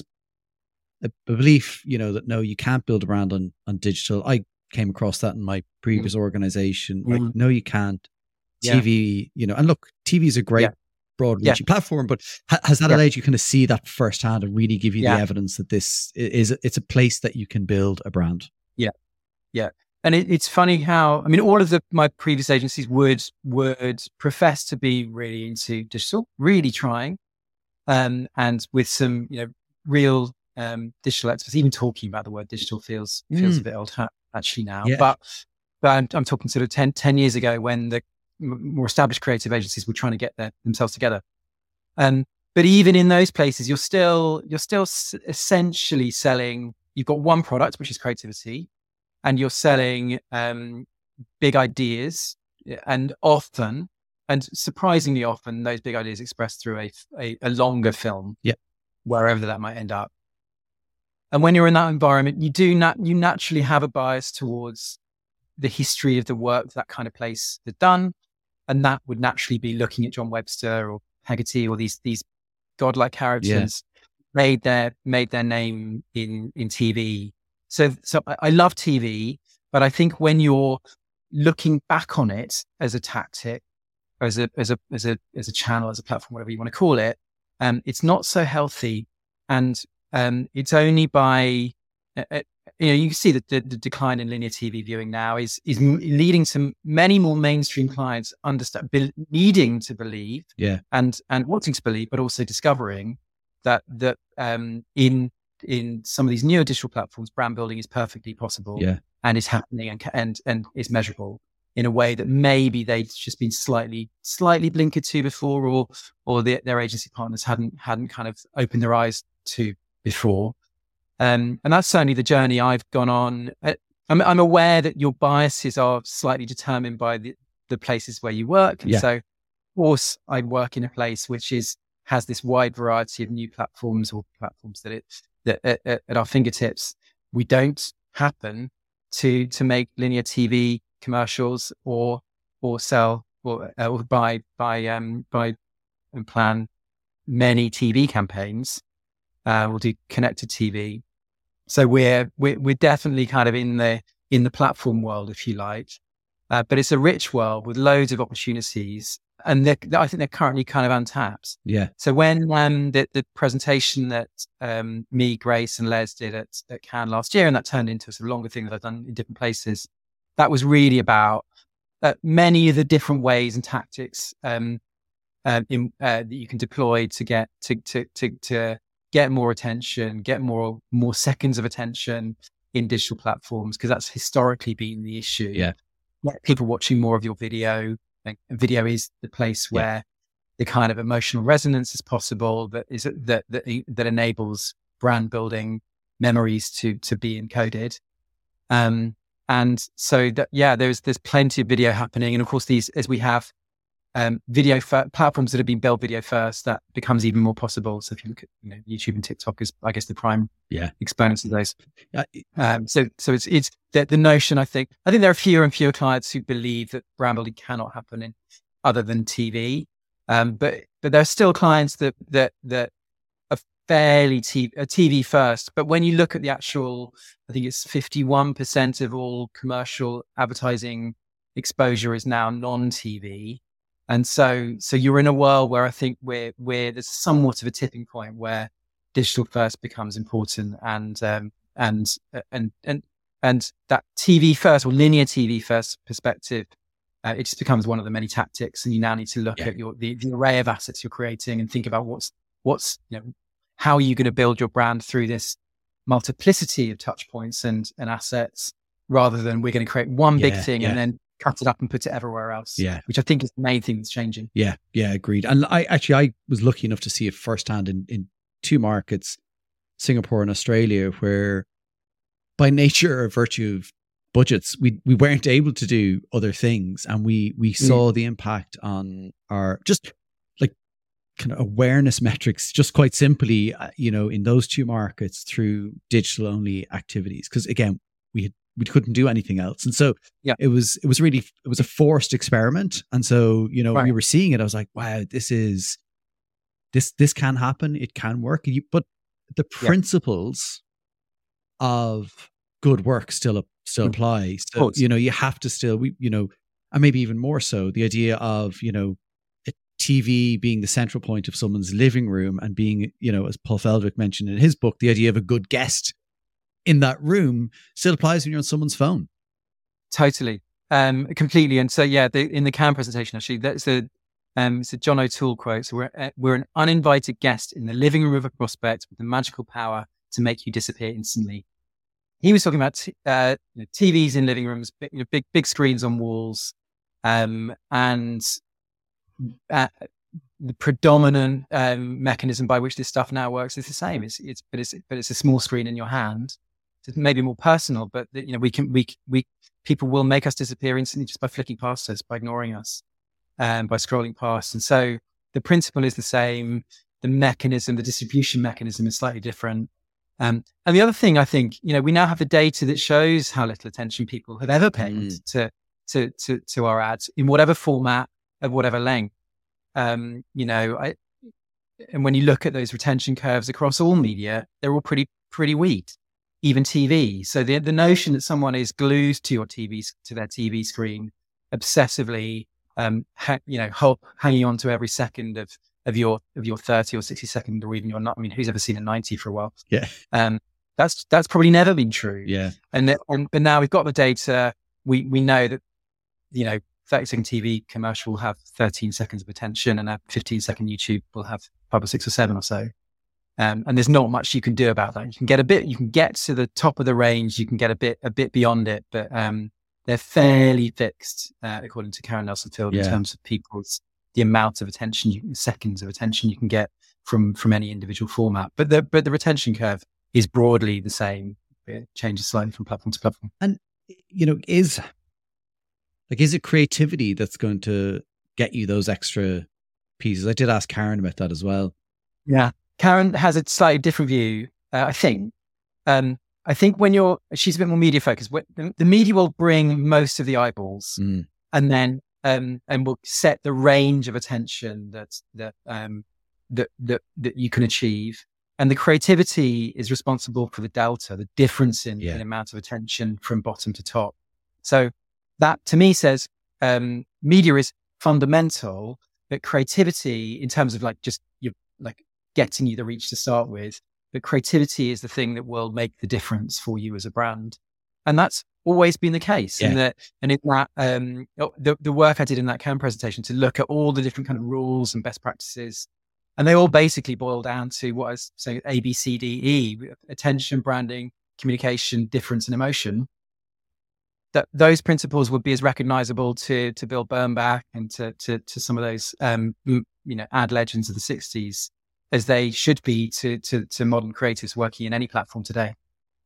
a belief, you know, that no, you can't build a brand on on digital. I came across that in my previous organization. Like, Mm. no, you can't. Yeah. T V, you know, and look, T V is a great Yeah. broad Yeah. reaching platform, but ha- has that Yeah. allowed you kind of see that firsthand and really give you Yeah. the evidence that this i- is, it's a place that you can build a brand? Yeah. And it, it's funny how, I mean, all of the, my previous agencies would, would profess to be really into digital, really trying, um, and with some, you know, real, um, digital experts. Even talking about the word digital feels, feels Mm. a bit old hat actually now, Yeah. but, but I'm, I'm talking sort of ten, ten years ago, when the m- more established creative agencies were trying to get their, themselves together. Um, but even in those places, you're still, you're still s- essentially selling, you've got one product, which is creativity, and you're selling um, big ideas, and often, and surprisingly often, those big ideas expressed through a, a, a longer film, Yeah. wherever that might end up. And when you're in that environment, you do not, you naturally have a bias towards the history of the work that kind of place has done, and that would naturally be looking at John Webster or Haggerty or these these godlike characters made their made their name in in T V. So, so I, I love T V, but I think when you're looking back on it as a tactic, as a as a as a as a channel, as a platform, whatever you want to call it, um, it's not so healthy, and um, it's only by uh, uh, you know, you can see that the, the decline in linear T V viewing now is is m- leading to many more mainstream clients understand be, needing to believe, Yeah. and and wanting to believe, but also discovering that that um, in in some of these newer digital platforms, brand building is perfectly possible, Yeah. and is happening, and ca- and and is measurable in a way that maybe they've just been slightly slightly blinkered to before, or or the, their agency partners hadn't hadn't kind of opened their eyes to before. Um, and that's certainly the journey I've gone on. Uh, I'm, I'm aware that your biases are slightly determined by the, the places where you work. And Yeah. so, of course, I work in a place which is has this wide variety of new platforms, or platforms that it that at, at, at our fingertips. We don't happen to to make linear T V commercials or or sell or, uh, or buy buy um buy and plan many T V campaigns. Uh, we'll do connected T V. So we're we're we're definitely kind of in the in the platform world, if you like, uh, but it's a rich world with loads of opportunities, and I think they're currently kind of untapped. Yeah. So when um, the the presentation that um, me, Grace, and Les did at, at Cannes last year, and that turned into a sort of longer thing that I've done in different places, that was really about uh, many of the different ways and tactics um, uh, in, uh, that you can deploy to get to to to, to get more attention, get more more seconds of attention in digital platforms, because that's historically been the issue. Yeah. People watching more of your video. And video is the place where yeah. the kind of emotional resonance is possible, that is that that that enables brand building memories to to be encoded. Um, and so that yeah, there's there's plenty of video happening, and of course these as we have um, video f- platforms that have been built video first, that becomes even more possible. So if you look at you know, YouTube and TikTok is I guess the prime yeah. exponents of those. Um, so so it's it's the, the notion. I think I think there are fewer and fewer clients who believe that brand building cannot happen in other than T V. Um, but but there are still clients that that that are fairly T V, uh, T V first. But when you look at the actual, I think it's fifty-one percent of all commercial advertising exposure is now non-T V. And so, so you're in a world where I think we're, we're, there's somewhat of a tipping point where digital first becomes important, and, um, and, and, and, and that T V first or linear T V first perspective, uh, it just becomes one of the many tactics. And you now need to look yeah. at your, the, the array of assets you're creating and think about what's, what's, you know, how are you going to build your brand through this multiplicity of touch points and, and assets, rather than we're going to create one yeah, big thing yeah. and then cut it up and put it everywhere else. Yeah. Which I think is the main thing that's changing. Yeah. Yeah. Agreed. And I actually, I was lucky enough to see it firsthand in, in two markets, Singapore and Australia, where by nature or virtue of budgets, we, we weren't able to do other things. And we, we mm. saw the impact on our just like kind of awareness metrics, just quite simply, uh, you know, in those two markets through digital only activities. Cause again, we had, we couldn't do anything else. And so yeah. it was, it was really, it was a forced experiment. And so, you know, right. we were seeing it. I was like, wow, this is, this, this can happen. It can work. You, but the principles yeah. of good work still, still mm. apply. So, you know, you have to still, we, you know, and maybe even more so the idea of, you know, a T V being the central point of someone's living room and being, you know, as Paul Feldwick mentioned in his book, the idea of a good guest in that room still applies when you're on someone's phone. Totally. Um, completely. And so, yeah, the, in the Cannes presentation, actually, that's a, um, it's a John O'Toole quote. So we're, uh, we're an uninvited guest in the living room of a prospect with the magical power to make you disappear instantly. He was talking about t- uh, you know, T Vs in living rooms, big, you know, big, big screens on walls, um, and uh, the predominant um, mechanism by which this stuff now works is the same. It's, it's, but it's, but it's a small screen in your hand. It's maybe more personal, but you know, we can, we, we, people will make us disappear instantly just by flicking past us, by ignoring us, and um, by scrolling past. And so the principle is the same. The mechanism, the distribution mechanism is slightly different. Um, and the other thing, I think, you know, we now have the data that shows how little attention people have ever paid mm. to, to, to, to our ads in whatever format of whatever length. Um, you know, I, and when you look at those retention curves across all media, they're all pretty, pretty weak, even T V. So the, the notion that someone is glued to your T V, to their T V screen obsessively, um, ha- you know, ho- hanging on to every second of, of your, of your thirty or sixty second, or even your, not, I mean, who's ever seen a ninety for a while? Yeah. Um, that's, that's probably never been true. Yeah. And, th- and but now we've got the data. We, we know that, you know, thirty second T V commercial will have thirteen seconds of attention, and a fifteen second YouTube will have five or six or seven or so. Um, and there's not much you can do about that. You can get a bit, you can get to the top of the range, you can get a bit, a bit beyond it, but, um, they're fairly fixed, uh, according to Karen Nelson-Field, yeah. in terms of people's, the amount of attention, you, seconds of attention you can get from, from any individual format. But the, but the retention curve is broadly the same. It changes slightly from platform to platform. And, you know, is, like, is it creativity that's going to get you those extra pieces? I did ask Karen about that as well. Yeah. Karen has a slightly different view. uh, I think. Um, I think when you're, she's a bit more media focused. The, the media will bring most of the eyeballs, Mm. and then um, and will set the range of attention that that um, that that that you can achieve. And the creativity is responsible for the delta, the difference in, Yeah. in amount of attention from bottom to top. So that to me says um, media is fundamental, but creativity in terms of like just you like getting you the reach to start with. But creativity is the thing that will make the difference for you as a brand. And that's always been the case. Yeah. And that, and in that, um, the, the work I did in that Cannes presentation to look at all the different kind of rules and best practices, and they all basically boil down to what I was saying, A, B, C, D, E, attention, branding, communication, difference, and emotion. That those principles would be as recognizable to, to Bill Bernbach and to, to, to some of those, um, you know, ad legends of the sixties as they should be to, to, to modern creatives working in any platform today.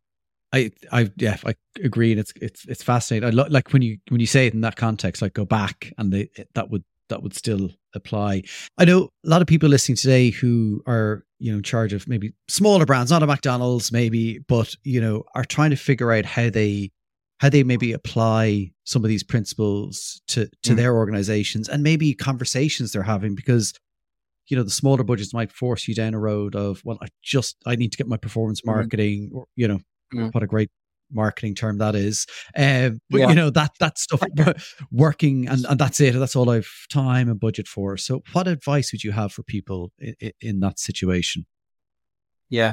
I, I, yeah, I agree. And it's, it's, it's fascinating. I lo- like when you, when you say it in that context, like go back and they, that would, that would still apply. I know a lot of people listening today who are, you know, in charge of maybe smaller brands, not a McDonald's maybe, but, you know, are trying to figure out how they, how they maybe apply some of these principles to, to mm. their organizations, and maybe conversations they're having, because, you know, the smaller budgets might force you down a road of, well, I just, I need to get my performance marketing, mm. or, you know, mm. what a great marketing term that is. Um, but yeah. you know, that, that stuff working and, and that's it. That's all I've time and budget for. So what advice would you have for people in, in that situation? Yeah.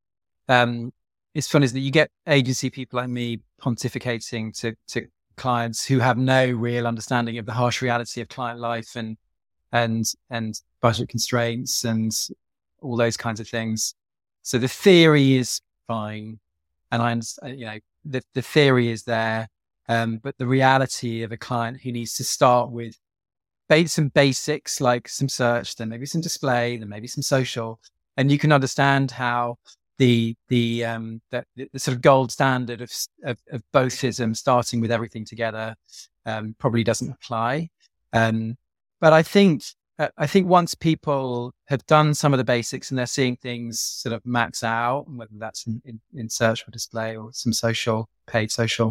Um, it's funny is that you get agency people like me pontificating to, to clients who have no real understanding of the harsh reality of client life and, and, and budget constraints and all those kinds of things. So the theory is fine. And I understand, you know, the, the theory is there. Um, but the reality of a client who needs to start with some basics, like some search, then maybe some display, then maybe some social, and you can understand how the, the, um, the, the sort of gold standard of, of, of bothism, starting with everything together, um, probably doesn't apply. Um, But I think I think once people have done some of the basics and they're seeing things sort of max out, whether that's in, in, in search or display or some social, paid social,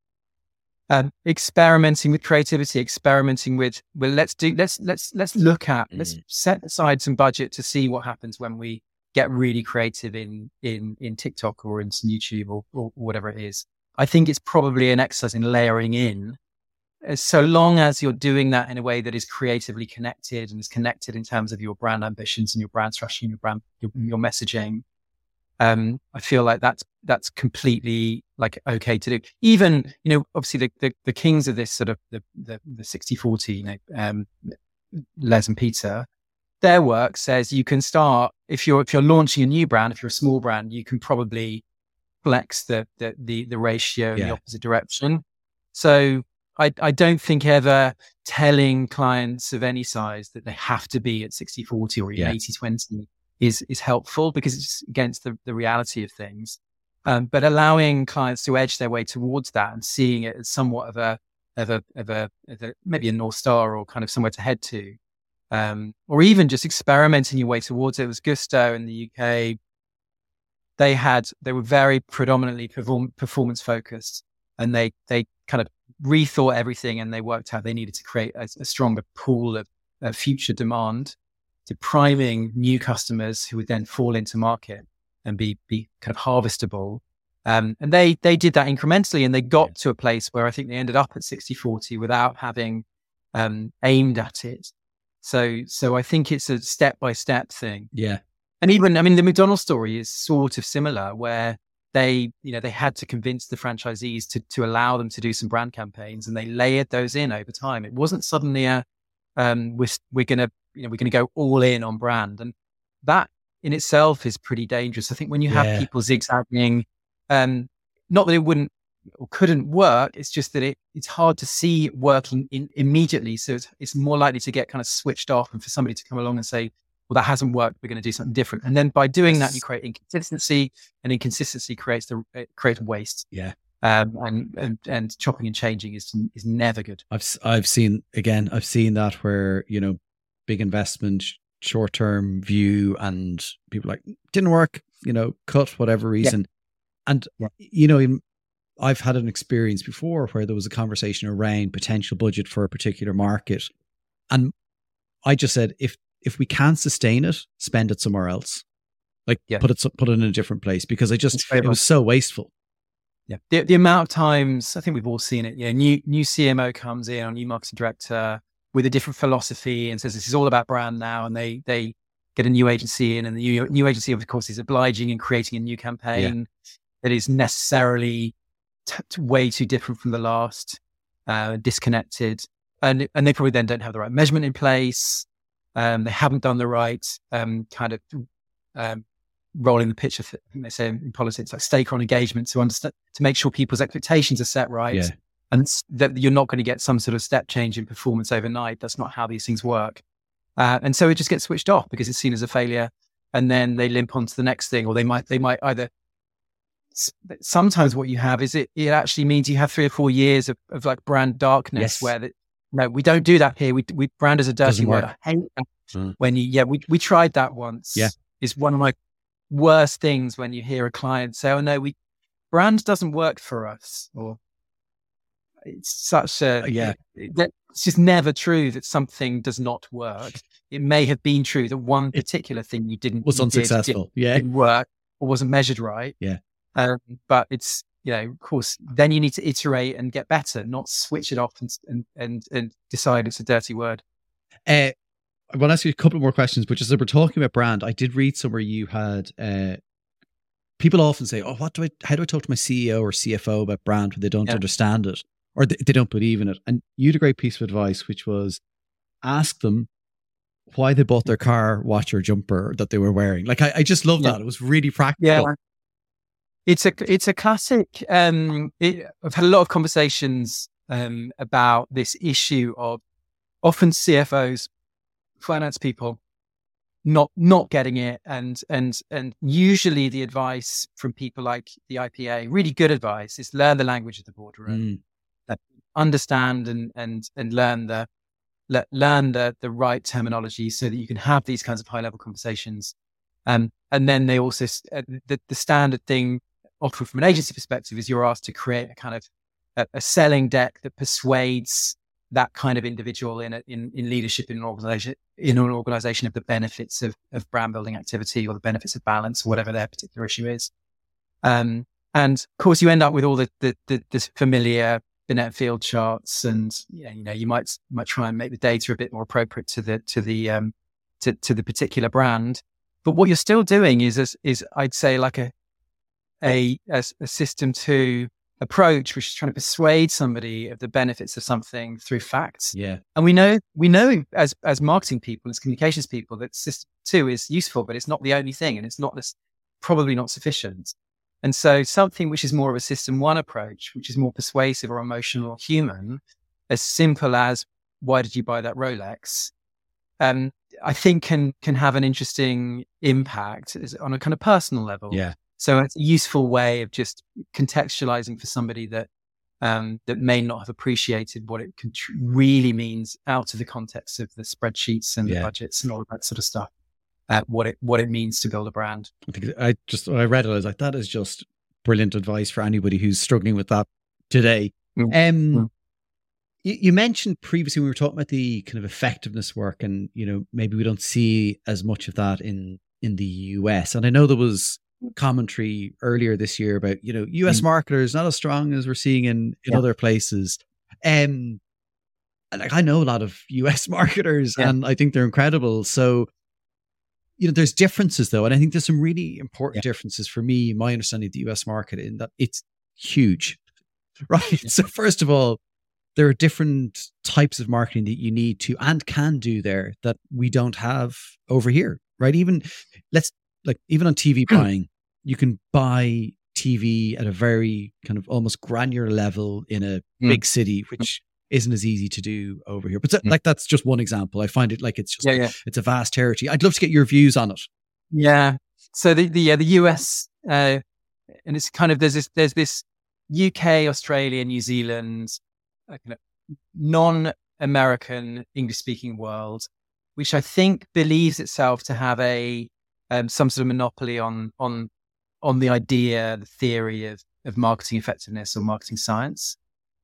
um, experimenting with creativity, experimenting with, well, let's do, let's, let's, let's look at, mm. let's set aside some budget to see what happens when we get really creative in, in, in TikTok or in some YouTube or, or whatever it is. I think it's probably an exercise in layering in, so long as you're doing that in a way that is creatively connected and is connected in terms of your brand ambitions and your brand strategy and your brand, your, your messaging. Um, I feel like that's, that's completely like okay to do. Even, you know, obviously the, the, the kings of this sort of the, the, the sixty forty, you know, um, Les and Peter, their work says you can start, if you're, if you're launching a new brand, if you're a small brand, you can probably flex the, the, the, the ratio in yeah. the opposite direction. So, I, I don't think ever telling clients of any size that they have to be at sixty forty or even eighty twenty is, is helpful, because it's against the, the reality of things. Um, but allowing clients to edge their way towards that and seeing it as somewhat of a, of a, of a, of a maybe a North Star or kind of somewhere to head to, um, or even just experimenting your way towards it. It was Gusto in the U K. They had, they were very predominantly perform, performance focused, and they, they kind of rethought everything, and they worked out they needed to create a, a stronger pool of, of future demand, to priming new customers who would then fall into market and be be kind of harvestable. Um, and they they did that incrementally, and they got yeah. to a place where I think they ended up at sixty forty without having um, aimed at it. So so I think it's a step by step thing. Yeah. And even, I mean, the McDonald's story is sort of similar, where they, you know, they had to convince the franchisees to to allow them to do some brand campaigns, and they layered those in over time. It wasn't suddenly a, um, we're, we're going to, you know, we're going to go all in on brand. And that in itself is pretty dangerous. I think when you have yeah. people zigzagging, um, not that it wouldn't or couldn't work, it's just that it, it's hard to see it working in, immediately. So it's, it's more likely to get kind of switched off, and for somebody to come along and say, well, that hasn't worked, we're going to do something different. And then by doing that, you create inconsistency, and inconsistency creates the uh, creates waste. Yeah. Um, and, and, and chopping and changing is, is never good. I've, I've seen, again, I've seen that where, you know, big investment, short-term view, and people are like, didn't work, you know, cut, whatever reason. Yeah. And, yeah. you know, I've had an experience before where there was a conversation around potential budget for a particular market. And I just said, if, if we can't sustain it, spend it somewhere else. Like yeah. put it, put it in a different place, because I just, it was so wasteful. Yeah. The, the amount of times, I think we've all seen it. Yeah. New, new C M O comes in, or new marketing director with a different philosophy and says, this is all about brand now. And they, they get a new agency in, and the new, new agency, of course, is obliging in creating a new campaign yeah. that is necessarily t- t- way too different from the last, uh, disconnected. And, and they probably then don't have the right measurement in place. Um, they haven't done the right, um, kind of, um, rolling the pitch of, they say in politics, like stakeholder engagement, to understand, to make sure people's expectations are set right, yeah. and that you're not going to get some sort of step change in performance overnight. That's not how these things work. Uh, and so it just gets switched off because it's seen as a failure, and then they limp on to the next thing, or they might, they might either, sometimes what you have is it, it actually means you have three or four years of, of like brand darkness yes. where that, no, we don't do that here. We, we brand is a dirty Doesn't word. Work. I hate that. Mm. When you, yeah, we, we tried that once. Yeah. It's one of my worst things when you hear a client say, oh no, we brand doesn't work for us, or it's such a, yeah, it, it, it's just never true that something does not work. It may have been true that one particular it thing you didn't was unsuccessful. Did, yeah. Didn't work or wasn't measured right. Yeah. Um, but it's, you know, of course, then you need to iterate and get better, not switch it off and, and, and, and decide it's a dirty word. Uh, I want to ask you a couple more questions, but just as we're talking about brand, I did read somewhere you had, uh, people often say, oh, what do I, how do I talk to my C E O or C F O about brand when they don't yeah. understand it, or they, they don't believe in it? And you had a great piece of advice, which was ask them why they bought their car, watch, or jumper that they were wearing. Like, I, I just love yeah. that. It was really practical. Yeah. It's a, it's a classic. Um, it, I've had a lot of conversations, um, about this issue of often C F Os, finance people not not getting it, and and and usually the advice from people like the I P A, really good advice, is learn the language of the boardroom, mm. understand and and and learn the le- learn the the right terminology so that you can have these kinds of high level conversations. Um, and then they also uh, the the standard thing often from an agency perspective is you're asked to create a kind of a, a selling deck that persuades that kind of individual in a, in, in leadership in an organization, in an organization of the benefits of, of brand building activity, or the benefits of balance, or whatever their particular issue is. Um, and of course you end up with all the, the, the, the familiar Binet field charts, and you know, you know, you might, might try and make the data a bit more appropriate to the, to the, um, to, to the particular brand. But what you're still doing is, is, is I'd say like a, a, a, a system two approach, which is trying to persuade somebody of the benefits of something through facts. Yeah. And we know, we know as, as marketing people, as communications people, that system two is useful, but it's not the only thing. And it's not this, probably not sufficient. And so something which is more of a system one approach, which is more persuasive or emotional or human, as simple as, why did you buy that Rolex? Um, I think can, can have an interesting impact on a kind of personal level. Yeah. So it's a useful way of just contextualizing for somebody that um, that may not have appreciated what it tr- really means out of the context of the spreadsheets and yeah. the budgets and all of that sort of stuff. Uh, what it what it means to build a brand. I think I just when I read it, I was like, that is just brilliant advice for anybody who's struggling with that today. Mm. Um, mm. You, you mentioned previously when we were talking about the kind of effectiveness work, and you know maybe we don't see as much of that in in the U S. And I know there was commentary earlier this year about, you know, U S mm. marketers not as strong as we're seeing in, in yeah. other places. Um, like I know a lot of U S marketers yeah. and I think they're incredible. So, you know, there's differences though. And I think there's some really important yeah. differences for me, my understanding of the U S market, in that it's huge, right? Yeah. So first of all, there are different types of marketing that you need to and can do there that we don't have over here, right? Even let's like even on T V buying, you can buy T V at a very kind of almost granular level in a mm. big city, which isn't as easy to do over here. But so, mm. like, that's just one example. I find it like it's just, yeah, yeah. it's a vast territory. I'd love to get your views on it. Yeah. So the, the, yeah, the U S, uh, and it's kind of, there's this, there's this U K, Australia, New Zealand, uh, kind of non-American English speaking world, which I think believes itself to have a, um, some sort of monopoly on on on the idea, the theory of of marketing effectiveness or marketing science.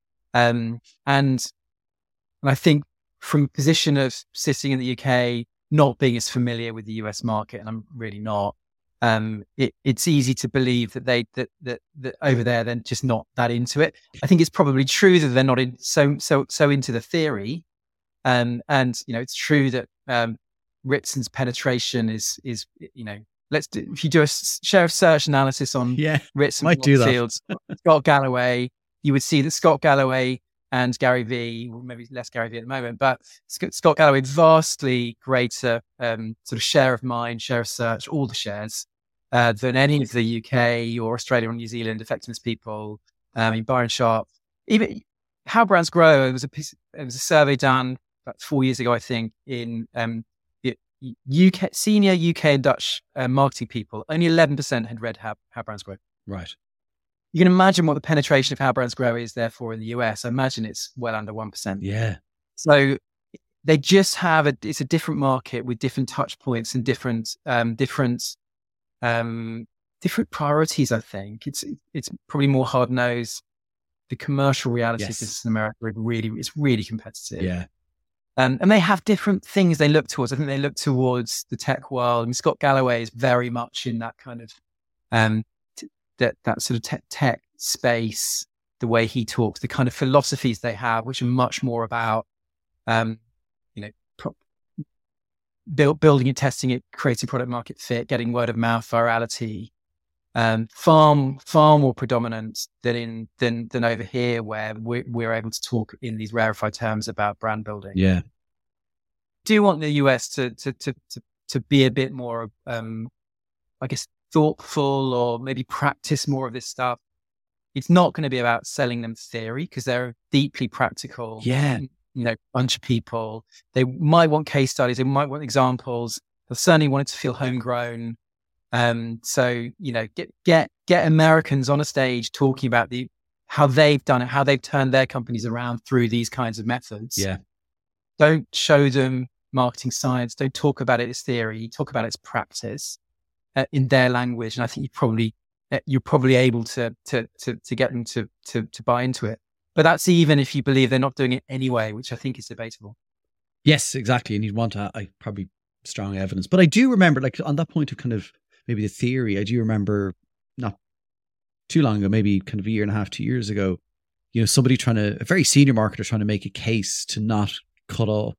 Um, and and I think from a position of sitting in the U K, not being as familiar with the U S market, and I'm really not, um, it, it's easy to believe that they that, that that over there they're just not that into it. I think it's probably true that they're not in, so so so into the theory, um, and you know it's true that um, Ritson's penetration is is you know let's do, if you do a share of search analysis on yeah, Ritson might do that. Fields, Scott Galloway, you would see that Scott Galloway and Gary Vee, well, maybe less Gary Vee at the moment, but Scott Galloway, vastly greater um, sort of share of mind, share of search, all the shares, uh, than any of the U K or Australia or New Zealand effectiveness people. Um, I mean, Byron Sharp, even How Brands Grow. It was a piece, it was a survey done about four years ago, I think, in um, U K senior U K and Dutch uh, marketing people. Only eleven percent had read How, How Brands Grow. Right. You can imagine what the penetration of How Brands Grow is, therefore, in the U S. I imagine it's well under one percent. Yeah. So they just have a, it's a different market with different touch points and different, um, different, um, different priorities, I think. It's, it's probably more hard nosed. The commercial reality Yes. of this in America is really, it's really competitive. Yeah. Um, and they have different things they look towards. I think they look towards the tech world. And Scott Galloway is very much in that kind of, um, that that sort of tech, tech space, the way he talks, the kind of philosophies they have, which are much more about, um, you know, pro- build, building and testing it, creating product market fit, getting word of mouth virality, um, far, far more predominant than in than than over here, where we're, we're able to talk in these rarefied terms about brand building. Yeah. Do you want the U S to to to to, to be a bit more, um, I guess, thoughtful or maybe practice more of this stuff? It's not going to be about selling them theory because they're deeply practical. Yeah. You know, bunch of people. They might want case studies. They might want examples. They'll certainly want it to feel homegrown. Um, so, you know, get, get, get Americans on a stage talking about the, how they've done it, how they've turned their companies around through these kinds of methods. Yeah. Don't show them marketing science. Don't talk about it as theory. Talk about it as practice. Uh, in their language, and I think you probably uh, you're probably able to to to to get them to to to buy into it. But that's even if you believe they're not doing it anyway, which I think is debatable. Yes, exactly. And you'd want to, I probably strong evidence. But I do remember, like on that point of kind of maybe the theory, I do remember not too long ago, maybe kind of a year and a half, two years ago, you know, somebody trying to, a very senior marketer trying to make a case to not cut off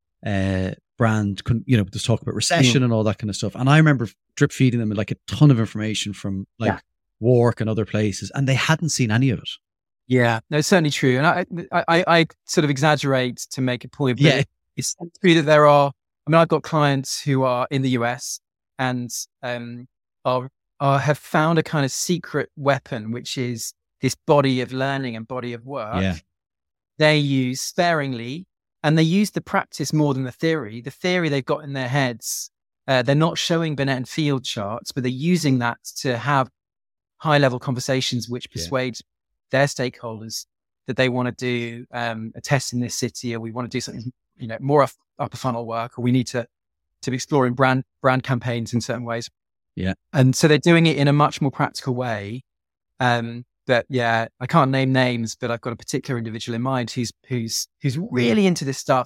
uh, brand, you know, just talk about recession mm. and all that kind of stuff. And I remember drip feeding them like a ton of information from like yeah. Work and other places, and they hadn't seen any of it. Yeah, no, it's certainly true. And I, I, I sort of exaggerate to make a point. But yeah. It's true that there are, I mean, I've got clients who are in the U S and um, are, are have found a kind of secret weapon, which is this body of learning and body of work. Yeah. They use sparingly, and they use the practice more than the theory. The theory they've got in their heads, uh, they're not showing Binet and Field charts, but they're using that to have high-level conversations which persuade yeah. their stakeholders that they want to do um, a test in this city, or we want to do something, you know, more up, upper funnel work, or we need to to be exploring brand brand campaigns in certain ways. Yeah, and so they're doing it in a much more practical way. Um, But yeah, I can't name names, but I've got a particular individual in mind who's who's who's really into this stuff,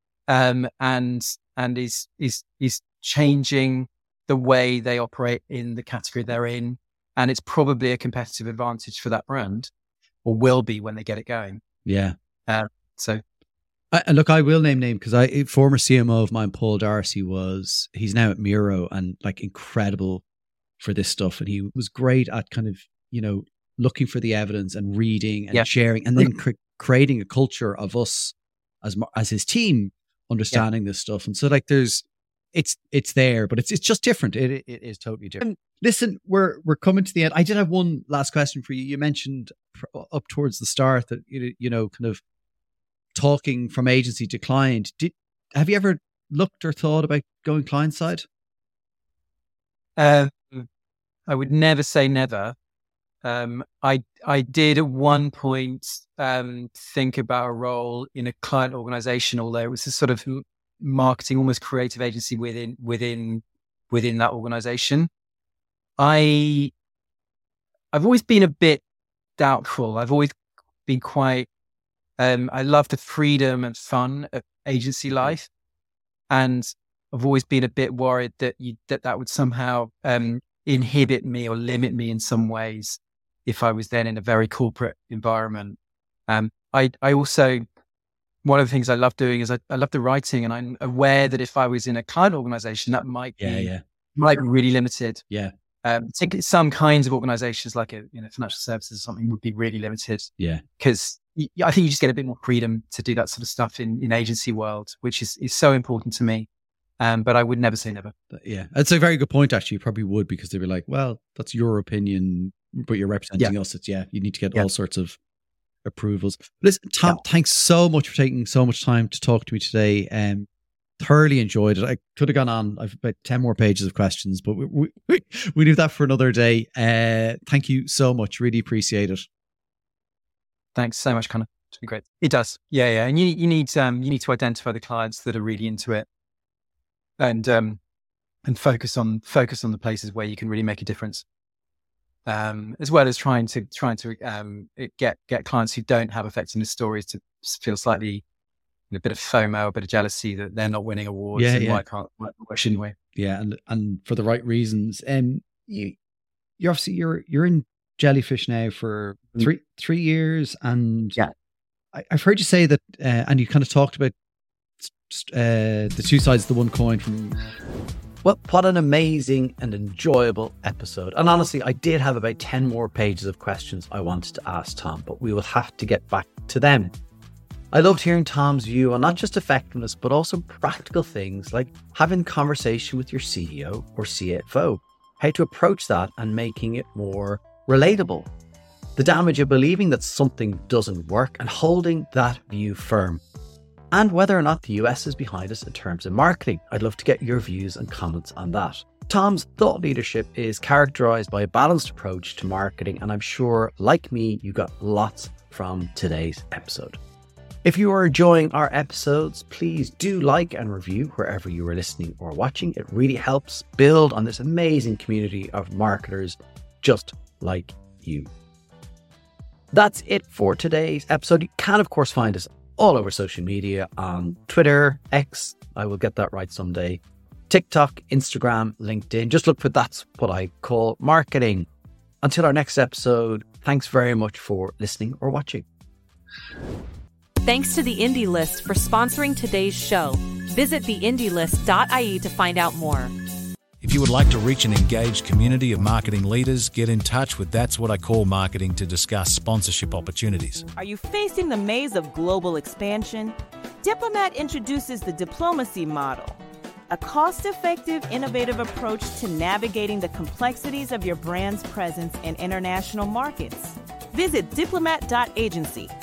um, and and is is is changing the way they operate in the category they're in, and it's probably a competitive advantage for that brand, or will be when they get it going. Yeah. Uh, so, I, and look, I will name name because I former C M O of mine, Paul Darcy, was he's now at Miro and like incredible for this stuff, and he was great at kind of you know. looking for the evidence and reading and yeah. sharing, and then cre- creating a culture of us as as his team understanding yeah. this stuff. And so, like, there's it's it's there, but it's it's just different. It it, it is totally different. Listen, we're we're coming to the end. I did have one last question for you. You mentioned pr- up towards the start that you you know, kind of talking from agency to client. Did have you ever looked or thought about going client side? Um, I would never say never. Um, I I did at one point um, think about a role in a client organization, although it was a sort of marketing, almost creative agency within within within that organization. I, I've always been a bit doubtful. I've always been quite, um, I love the freedom and fun of agency life. And I've always been a bit worried that you, that, that would somehow um, inhibit me or limit me in some ways if I was then in a very corporate environment. Um, I, I also, one of the things I love doing is I, I love the writing, and I'm aware that if I was in a client organization, that might Yeah, be, yeah. might be really limited. Yeah. Um, particularly some kinds of organizations like a, you know, financial services or something would be really limited. Yeah. Because I think you just get a bit more freedom to do that sort of stuff in, in agency world, which is, is so important to me. Um, but I would never say never. Yeah. That's a very good point, actually. You probably would, because they'd be like, well, that's your opinion, but you're representing Yeah. us. It's, yeah, you need to get Yeah. all sorts of approvals. Listen, Tom, Yeah. thanks so much for taking so much time to talk to me today. Um, thoroughly enjoyed it. I could have gone on. I've about ten more pages of questions, but we we, we, we leave that for another day. Uh, thank you so much. Really appreciate it. Thanks so much, Connor. It's been great. It does. Yeah, yeah. And you you need um you need to identify the clients that are really into it, and um and focus on focus on the places where you can really make a difference. Um, as well as trying to trying to um get get clients who don't have effectiveness stories to feel slightly a bit of FOMO, a bit of jealousy that they're not winning awards. Yeah, and yeah. Why can't? Why, why shouldn't we? Yeah, and and for the right reasons. Um, you you're obviously you're you're in Jellyfish now for three three years, and Yeah. I, I've heard you say that, uh, and you kind of talked about uh, the two sides of the one coin. From well, what an amazing and enjoyable episode! And honestly, I did have about ten more pages of questions I wanted to ask Tom, but we will have to get back to them. I loved hearing Tom's view on not just effectiveness, but also practical things like having conversation with your C E O or C F O, how to approach that and making it more relatable, the damage of believing that something doesn't work and holding that view firm, and whether or not the U S is behind us in terms of marketing. I'd love to get your views and comments on that. Tom's thought leadership is characterized by a balanced approach to marketing, and I'm sure, like me, you got lots from today's episode. If you are enjoying our episodes, please do like and review wherever you are listening or watching. It really helps build on this amazing community of marketers just like you. That's it for today's episode. You can, of course, find us all over social media on Twitter, X, I will get that right someday, TikTok, Instagram, LinkedIn. Just look for That's What I Call Marketing. Until our next episode, thanks very much for listening or watching. Thanks to the Indie List for sponsoring today's show. Visit the indie list dot I E to find out more. If you would like to reach an engaged community of marketing leaders, get in touch with That's What I Call Marketing to discuss sponsorship opportunities. Are you facing the maze of global expansion? Diplomat introduces the diplomacy model, a cost-effective, innovative approach to navigating the complexities of your brand's presence in international markets. Visit diplomat dot agency